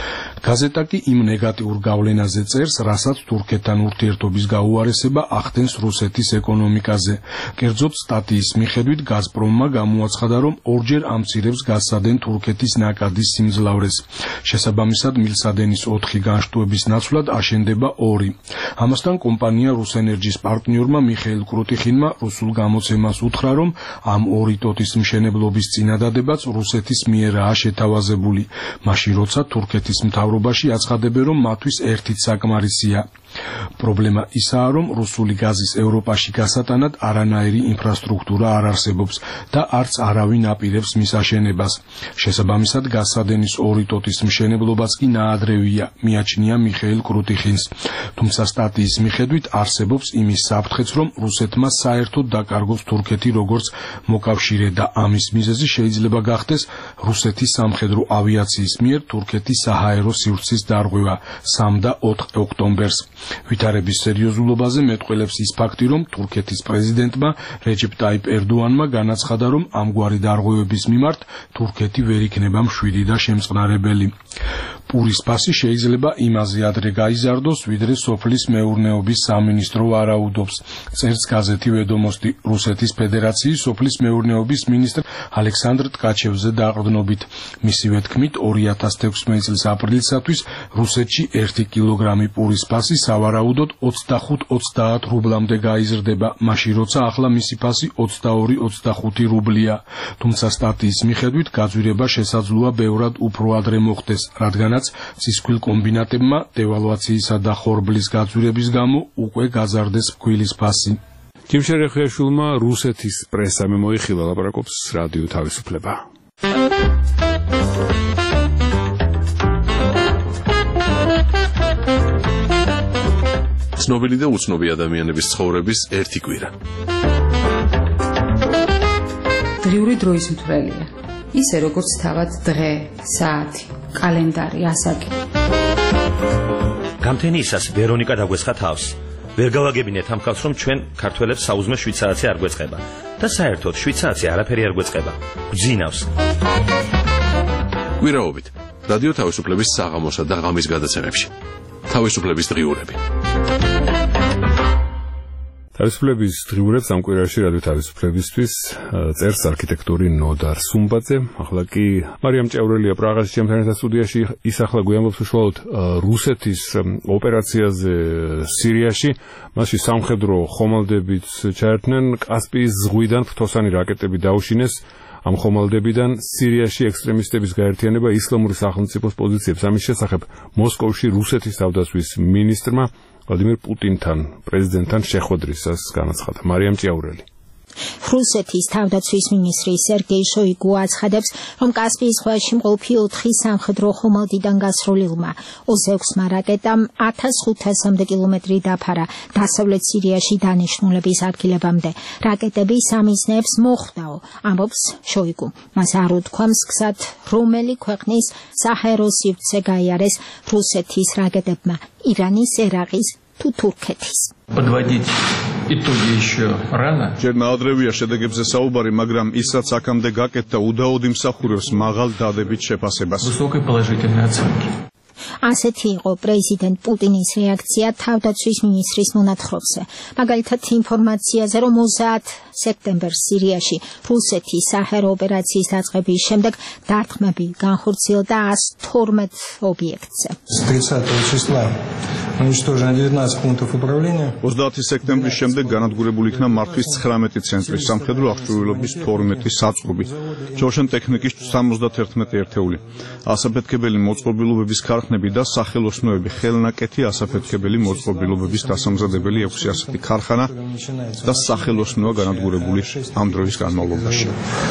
გაზეტა კი იმ ნეგატიურ გავლენაზე წერს, რასაც თურქეთთან ურთიერთობის გაუარესება ახდენს რუსეთის ეკონომიკაზე. კერძოდ, სტატიის მიხედვით გაზპრომმა გამოაცხადა, რომ ორჯერ ამცირებს გასცადენ თურქეთის ნაკადის სიმძლავრეს. შესაბამისად, მილსადენის 4 განშტოების ნაცვლად აშენდება 2. ამასთან კომპანია რუსენერჯის პარტნიორმა მიხეილ კრუტიხინმა რუსულ გამოცემას უთხრა, რომ ამ 2 ტოტის მშენებლობის წინადადებაც რუსეთის მიერაა შეთავაზებული, მაშინ როცა თურქეთის მთავრობაში აცხადებენ, რომ მათთვის ერთით საკმარისია. პრობლემა ისაა, რომ რუსული გაზის ევროპაში გასატანად არანაირი ინფრასტრუქტურა არ არსებობს და არც არავინ აპირებს მის აშენებას. შესაბამისად, გასადენის 2 ტოტის მშენებლობაც კი ნაადრევია, მიაჩნია მიხეილ კრუტიხინს. თუმცა სტატიის მიხედვით არსებობს იმის საფრთხეც, რომ რუსეთმა საერთოდ დაკარგოს თურქეთი როგორც მოკავშირე და ამის მიზეზი შეიძლება გახდეს რუსეთის სამხედრო ავიაციის მიერ თურქეთის საჰაერო სივრცის დარღვევა 3 და 4 ოქტომბერს. ვითარების სერიოზულობაზე მეტყველებს ის ფაქტი, რომ თურქეთის პრეზიდენტმა რეჯეპ ტაიპ ერდოანმა განაცხადა, რომ ამგვარი დარღვევების მიმართ თურქეთი ვერ იქნება მშვიდი და შემწყნარებელი. პურის ფასი შეიძლება იმაზე ადრე გაიზარდოს, ვიდრე სოფლის მეურნეობის სამინისტრო ვარაუდობს. წერს გაზეთი ვედომოსტი რუსეთის ფედერაციის სოფლის მეურნეობის მინისტრ ალექსანდრ ტკაჩევზე დაყრდნობით. მისივე თქმით, 2016 წლის აპრილისათვის რუსეთში 1 კილოგრამი პურის ფასი სავარაუდოდ 25-30 რუბლამდე გაიზრდება, მაშინ როცა ახლა მისი ფასი 22-25 რუბლია. თუმცა სტატიის მიხედვით გაძვირება შესაძლოა ბევრად უფრო ადრე მოხდეს, რადგანაც ცისქვილ კომბინატებმა დევალვაციისა და ხორბლის გაძვირების გამო უკვე გაზარდეს ფქვილის ფასი. ჯიმშერ რეხიაშვილმა რუსეთის პრესამ მოიხილა, ლაპარაკობს რადიო თავისუფლება. ცნობილი და უცნობი ადამიანების ცხოვრების ერთი კვირა. დღიური დროის მთვრელია. ისე როგორც თავად დღე, საათი, კალენდარი, ასაკი. გამთენიისას ვერონიკა დაგვესხა თავს. ვერ გავაგებინეთ ამ ხალხს, რომ ჩვენ ქართველებს საუზმე შვიცარიცი არ გვეწყება და საერთოდ შვიცარიცი არაფერი არ გვეწყება. გძინავს. კვირაობით რადიო თავისუფლების საღამოსა და ღამის გადაცემებში. თავისუფლების დღიურები. თავისუფლების დღიურებს ამ კვირაში რადიო თავისუფლებისთვის წერს არქიტექტორი ნოდარ სუმბაძე. ახლა კი მარიამ ჭევრელია პრაღაში ჩემთან სტუდიაში ის ახლა გვიამბობს უშუალოდ რუსეთის ოპერაციაზე სირიაში. მასში სამხედრო ხომალდებიც ჩაერთნენ, კასპიის ზღვიდან ფრთოსანი რაკეტები დაუშინეს. ამ ხომალდებიდან სირიაში ექსტრემისტების გაერთიანება ისლამური სახელმწიფოს პოზიციებს ამის შესახებ მოსკოვში რუსეთის თავდაცვის მინისტრმა ვლადიმერ პუტინთან პრეზიდენტთან შეხვედრისას განაცხადა. მარიამ ჭიაურელი. რუსეთის თავდაცვის მინისტრი სერგეი შოიგუ აცხადებს, რომ კასპიის ზღვაში მყოფი 4 სამხედრო ხომალდიდან გასრულილმა 26-მა რაკეტამ 1500-მდე კილომეტრი დაფარა დასავლეთ სირიაში დანიშნულების ადგილებამდე. რაკეტები სამიზნეებს მოხვდაო, ამბობს შოიგუ. მას არ უთქვამს გზად, რომელი ქვეყნის საჰაერო სივრცე გაიარეს რუსეთის რაკეტებმა, ირანის, ერაყის თუ თურქეთის. Подводить итоги еще рано. ჯერ ნაადრევია შედეგებზე საუბარი, მაგრამ ის რაც აქამდე გაკეთდა, უდაოდ იმსახურებს მაღალ დადებით შეფასებას. Высокой положительной оценки. ასეთი იყო პრეზიდენტ პუტინის რეაქცია თავდაცვის მინისტრის მონათხრობზე. მაგალითად ინფორმაციაზე, რომ 30 სექტემბერს სირიაში რუსეთის საჰაერო ოპერაციის დაწყების შემდეგ დარტყმები განხორციელდა 112 ობიექტზე. С 30 числа уничтожено 19 пунктов управления. 30 სექტემბრის შემდეგ განადგურებული იქნა მართვის 19 ცენტრი, სამხედრო აღჭურვილობის 12 საწყობი, ჯოშენ ტექნიკის 71 ერთეული, ასაფეთქებელი მოწყობილობების ქარხნები და სახელოსნოები, ხელნაკეთი ასაფეთქებელი მოწყობილობების დასამზადებელი 6 ასეთი ქარხანა და სახელოსნოა განადგურებული ამ დროის განმავლობაში.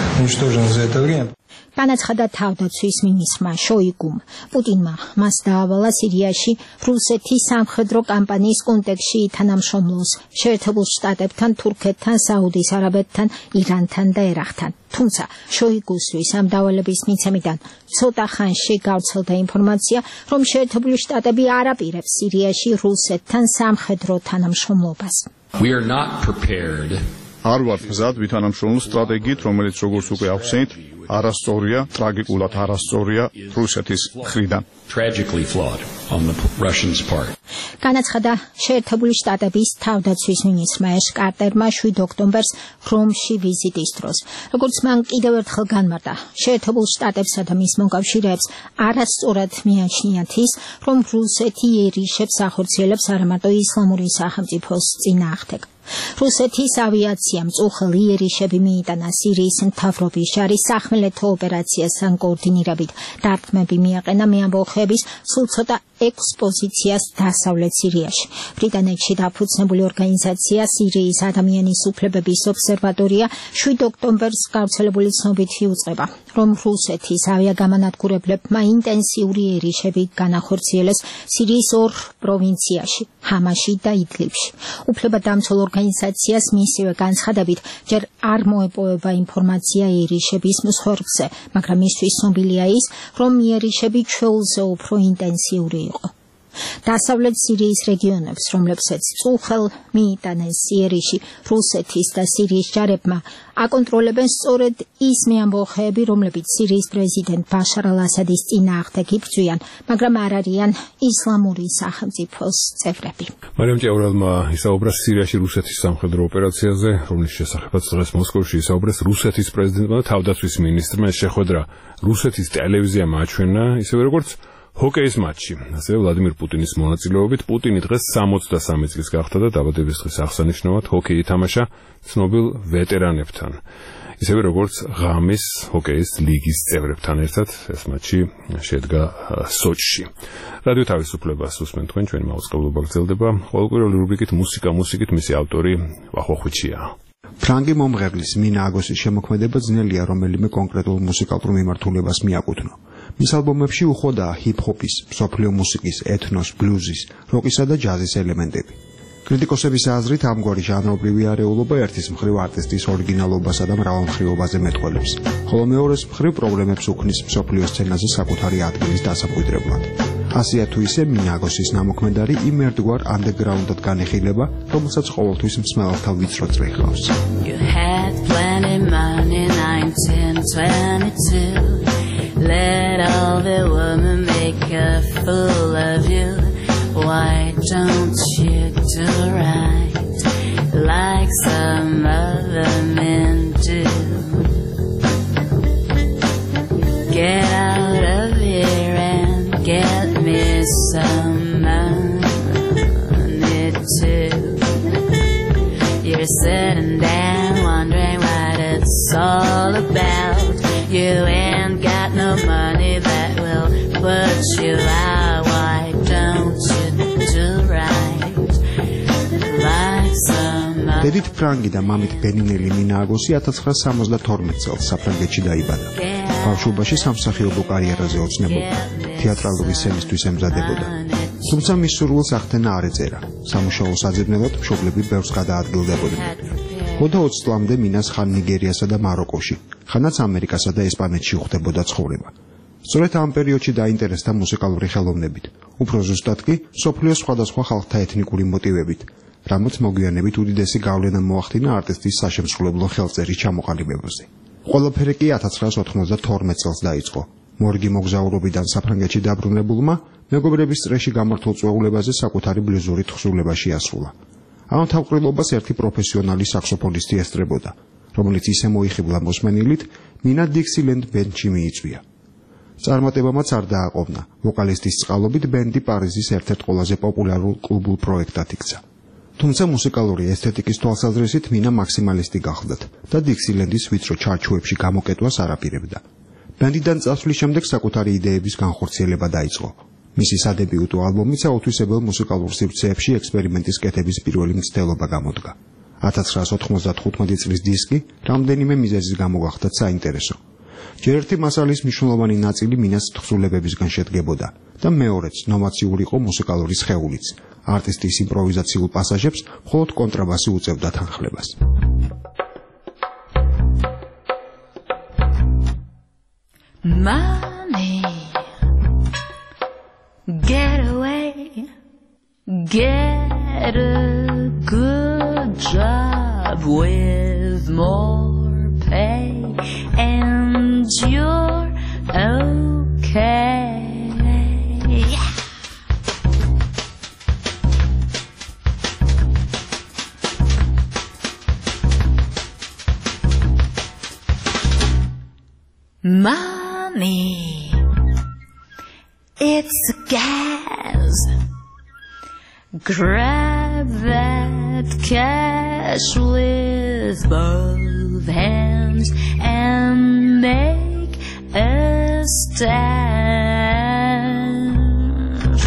განაცხადა თავდაცვის მინისტრმა შოიგუმ. პუტინმა მას დაავალა სირიაში რუსეთის სამხედრო კამპანიის კონტექსტში თანამშრომლოს შეერთებულ შტატებთან, თურქეთთან, საუდის არაბეთთან, ირანთან და ერაყთან. თუმცა შოიგუსთვის ამ დავალების მიცემიდან ცოტა ხანში გავრცელდა ინფორმაცია, რომ შეერთებული შტატები არ აპირებს სირიაში რუსეთთან სამხედრო თანამშრომლობას. We are not prepared. არ ვართ მზად ვითანამშრომლო სტრატეგიით, რომელიც როგორც უკვე ახსენეთ, არასწორია, ტრაგიკულად არასწორია რუსეთის მხრიდან. Tragically flawed on the Russians' part. განაცხადა შეერთებული შტატების თავდაცვის მინისტრმა ეშ კარტერმა 7 ოქტომბერს რომში ვიზიტის დროს. როგორც მან კიდევ ერთხელ განმარტა, შეერთებულ შტატებსა და მის მოკავშირეებს არასწორად მიაჩნიათ ის, რომ რუსეთი იერიშებს ახორციელებს არამარტო ისლამური სახელმწიფოს წინააღმდეგ. რუსეთის ავიაციამ წუხელ იერიშები მიიტანა სირიის მთავრობის შარის სახმელეთო ოპერაციასთან კოორდინირებით. დარტყმები მიაყენა მეამბოხეების სულ ცოტა 6 პოზიციას დასავლეთ სირიაში. ბრიტანეთში დაფუძნებული ორგანიზაცია სირიის ადამიანის უფლებების ობსერვატორია 7 ოქტომბერს გავრცელებული ცნობით იუწყება, რომ რუსეთის ავიაგამანადგურებლებმა ინტენსიური იერიშები განახორციელეს სირიის 2 პროვინციაში, ჰამაში და იდლიბში. უფლებადამცველ ორგანიზაციას მისივე განცხადებით, ჯერ არ მოეპოვება ინფორმაცია იერიშების მსხვერპლზე, მაგრამ მისთვის ცნობილია ის, რომ იერიშები ჩვეულზე უფრო ინტენსიური იყო. დასავლეთ სირიის რეგიონებს, რომლებსაც წუხელ მიიტანეს იერიში რუსეთის და სირიის ჯარებმა, აკონტროლებენ სწორედ ის მეამბოხეები, რომლებიც სირიის პრეზიდენტ ბაშარ ალ-ასადის წინააღმდეგ იბრძვიან, მაგრამ არ არიან ისლამური სახელმწიფოს წევრები. მარიამ ჭიაურელმა ისაუბრა სირიაში რუსეთის სამხედრო ოპერაციაზე, რომლის შესახებაც დღეს მოსკოვში ისაუბრეს რუსეთის პრეზიდენტმა და თავდაცვის მინისტრმა. შეხვედრა რუსეთის ტელევიზიამ აჩვენა, ისევე როგორც ჰოკეის მატჩი. ასევე ვლადიმერ პუტინის მონაწილეობით პუტინი დღეს 63 წლის გახდა და დაბადების დღის აღსანიშნავად ჰოკეი ითამაშა ცნობილ ვეტერანებთან. ისევე როგორც ღამის ჰოკეის ლიგის წევრებთან ერთად ეს მატჩი შედგა სოჩში. რადიო თავისუფლებას უსმენთ თქვენ, ჩვენი მაუწყებლობა გრძელდება. ყოველკვირეული რუბრიკით მუსიკით მისი ავტორი ვახოხვიჩია. ფრანგი მომღერლის მინა აგოსის შემოქმედება ძნელია რომელიმე კონკრეტულ მუსიკალურ მიმართულებას მიაკუთვნო. მის ალბომებში უხვადაა ჰიპ-ჰოპის, მსოფლიო მუსიკის, ეთნოს, ბლუზის, როკისა და ჯაზის ელემენტები. კრიტიკოსების აზრით ამგვარი ჟანრობრივი არეულობა ერთის მხრივ არტისტის ორიგინალობასა და მრავალმხრივობაზე მეტყველებს, ხოლო მეორეს მხრივ პრობლემებს უქმნის მსოფლიო სცენაზე საკუთარი ადგილის დასაკვირდებლად. ასეა თუ ისე მინა აგოსის ნამოქმედარი იმ ერთგვარ ანდერგრაუნდად განიხილება, რომელსაც ყოველთვის მსმელელთა ვიწრო წრე ჰყავს. You had plenty money 1922. Let all the women make a fool of you. Why don't you do right like some other men do? Get out of here and get me some money too. You're sitting there wondering what it's all about. about. You ain't got no money that will put you out. Why don't you do right like some other? დედით ფრანგი და მამით ბენინელი მინა აგოსი 1972 წელს საფრანგეთში დაიბადა. ბავშვობაში სამსახიობო კარიერაზე ოცნებობდა. თეატრალური სცენისთვის ემზადებოდა. თუმცა მის სურვილს ახდენა არ ეწერა. სამუშაო საძებნელად მშობლები ბევრს გადაადგილდებოდნენ. მოდა 20 წლამდე მინას ხან ნიგერიასა და მაროკოში, ხანაც ამერიკასა და ესპანეთში უხდებოდა ცხოვრება. სწორედ ამ პერიოდში დაინტერესდა მუსიკალური ხელოვნებით, უფრო ზუსტად კი მსოფლიოს სხვადასხვა ხალხთა ეთნიკური მოტივებით, რამაც მოგვიანებით უდიდესი გავლენა მოახდინა არტისტის საშემსრულებლო ხელწერის ჩამოყალიბებაზე. ყველაფერი კი 1992 წელს დაიწყო. მორგი მოგზაურობიდან საფრანგეთში დაბრუნებულმა მეგობრების წრეში გამართულ წვეულებაზე საკუთარი ბლუზური თხზულება შეასრულა. ამ თავყრილობას ერთი პროფესიონალი საქსოფონისტი ესწრებოდა, რომელიც ისე მოიხიბლა მოსმენილით, მინა დიქსილენდ ბენდში მიიწვია. წარმატებამაც არ დააყოვნა. ვოკალისტის წყალობით ბენდი პარიზის ერთ-ერთ ყველაზე პოპულარულ კლუბურ პროექტად იქცა. თუმცა მუსიკალური ესთეტიკის თვალსაზრისით მინა მაქსიმალისტი გახლდათ და დიქსილენდის ვიწრო ჩარჩოებში გამოკეტვას არაპირებდა. ბენდიდან წასვლის შემდეგ საკუთარი იდეების განხორციელება დაიწყო. მისი სადებიუტო ალბომიც აუთვისებელ მუსიკალურ სივრცეებში ექსპერიმენტის კეთების პირველი მცდელობა გამოდგა. 1995 წლის დისკი რამდენიმე მიზეზის გამო გახდა საინტერესო. ჯერ ერთი მასალის მნიშვნელოვანი ნაწილი მინას თხზულებებისგან შედგებოდა და მეორეც ნოვაციური იყო მუსიკალური სხეულიც. არტისტის იმპროვიზაციულ პასაჟებს მხოლოდ კონტრაბასი უწევდა თანხლებას. Money, get away, get a good job with more pay, and you're okay. Money, it's gas. Grab that cash with both hands and make a stash.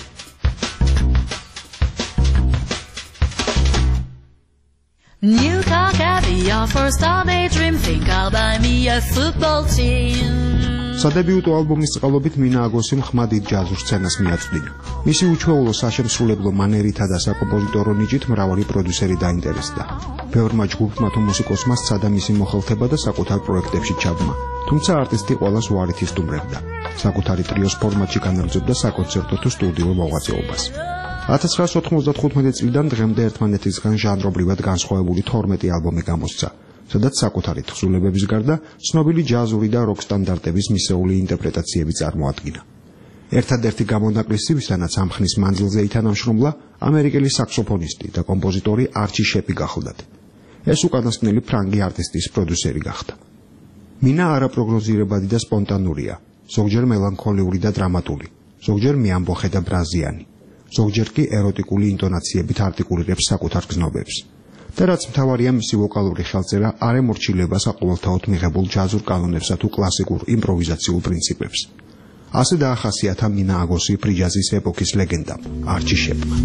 New car, caviar, first star daydream. Think I'll buy me a football team. სადებიუტო ალბომის წყალობით მინა აგოსიმ ხმადით ჯაზურ სცენას მიაწვდინა. მისი უჩვეულო საშემსრულებლო მანერითა და საკომპოზიტორო ნიჭით მრავალი პროდიუსერი დაინტერესდა. ბევრმა ჯგუფმა თუ მუსიკოსმა სცადა მისი მოხელთება და საკუთარ პროექტებში ჩაბმა. თუმცა არტისტი ყველას უარით ისტუმრებდა. საკუთარი ტრიოს ფორმატში განაგრძობდა საკონცერტო თუ სტუდიურ მოღვაწეობას. 1995 წლიდან დღემდე ერთმანეთისგან ჟანრობრივად განსხვავებული 12 ალბომი გამოსცა, სადაც საკუთარი თხზულებების გარდა ცნობილი ჯაზური და როკ სტანდარტების მისეული ინტერპრეტაციები წარმოადგინა. ერთადერთი გამონაკლისი, ვისთანაც ამ ხნის მანძილზე ითანამშრომლა, ამერიკელი საქსოფონისტი და კომპოზიტორი არჩი შეპი გახლდათ. ეს უკანასკნელი ფრანგი არტისტის პროდიუსერი გახდა. მინა არაპროგნოზირებადი და სპონტანურია, ზოგჯერ მელანქოლიური და დრამატული, ზოგჯერ მიამბოხე და ბრაზიანი, ზოგჯერ კი ეროტიკული ინტონაციებით არტიკულირებს საკუთარ გზნობებს. და რაც მთავარია, მისი ვოკალური ხელწერა არ ემორჩილება საყოველთაოდ მიღებულ ჯაზურ კანონებსა თუ კლასიკურ იმპროვიზაციულ პრინციპებს. ასე დაახასიათა მინა აგოსი ფრიჯაზის ეპოქის ლეგენდამ, არჩი შეპმა.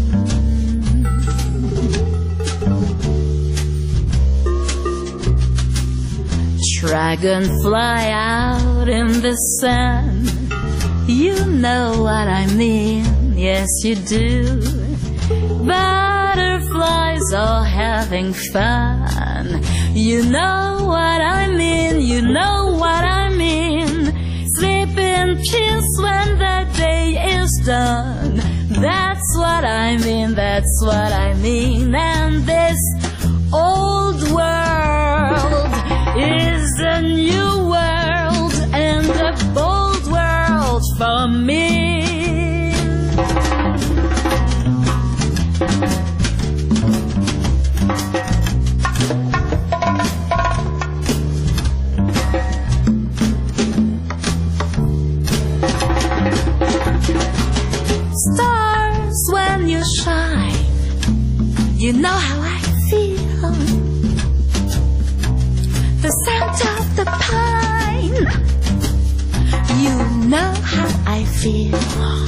Dragonfly out in the sun. You know what I mean, yes you do. Butterflies all having fun. You know what I mean, you know what I mean. Sleep in peace when the day is done. That's what I mean, that's what I mean. And this old world is a new world and a bold world for me. Stars when you shine, you know how I feel. The sound of the feel.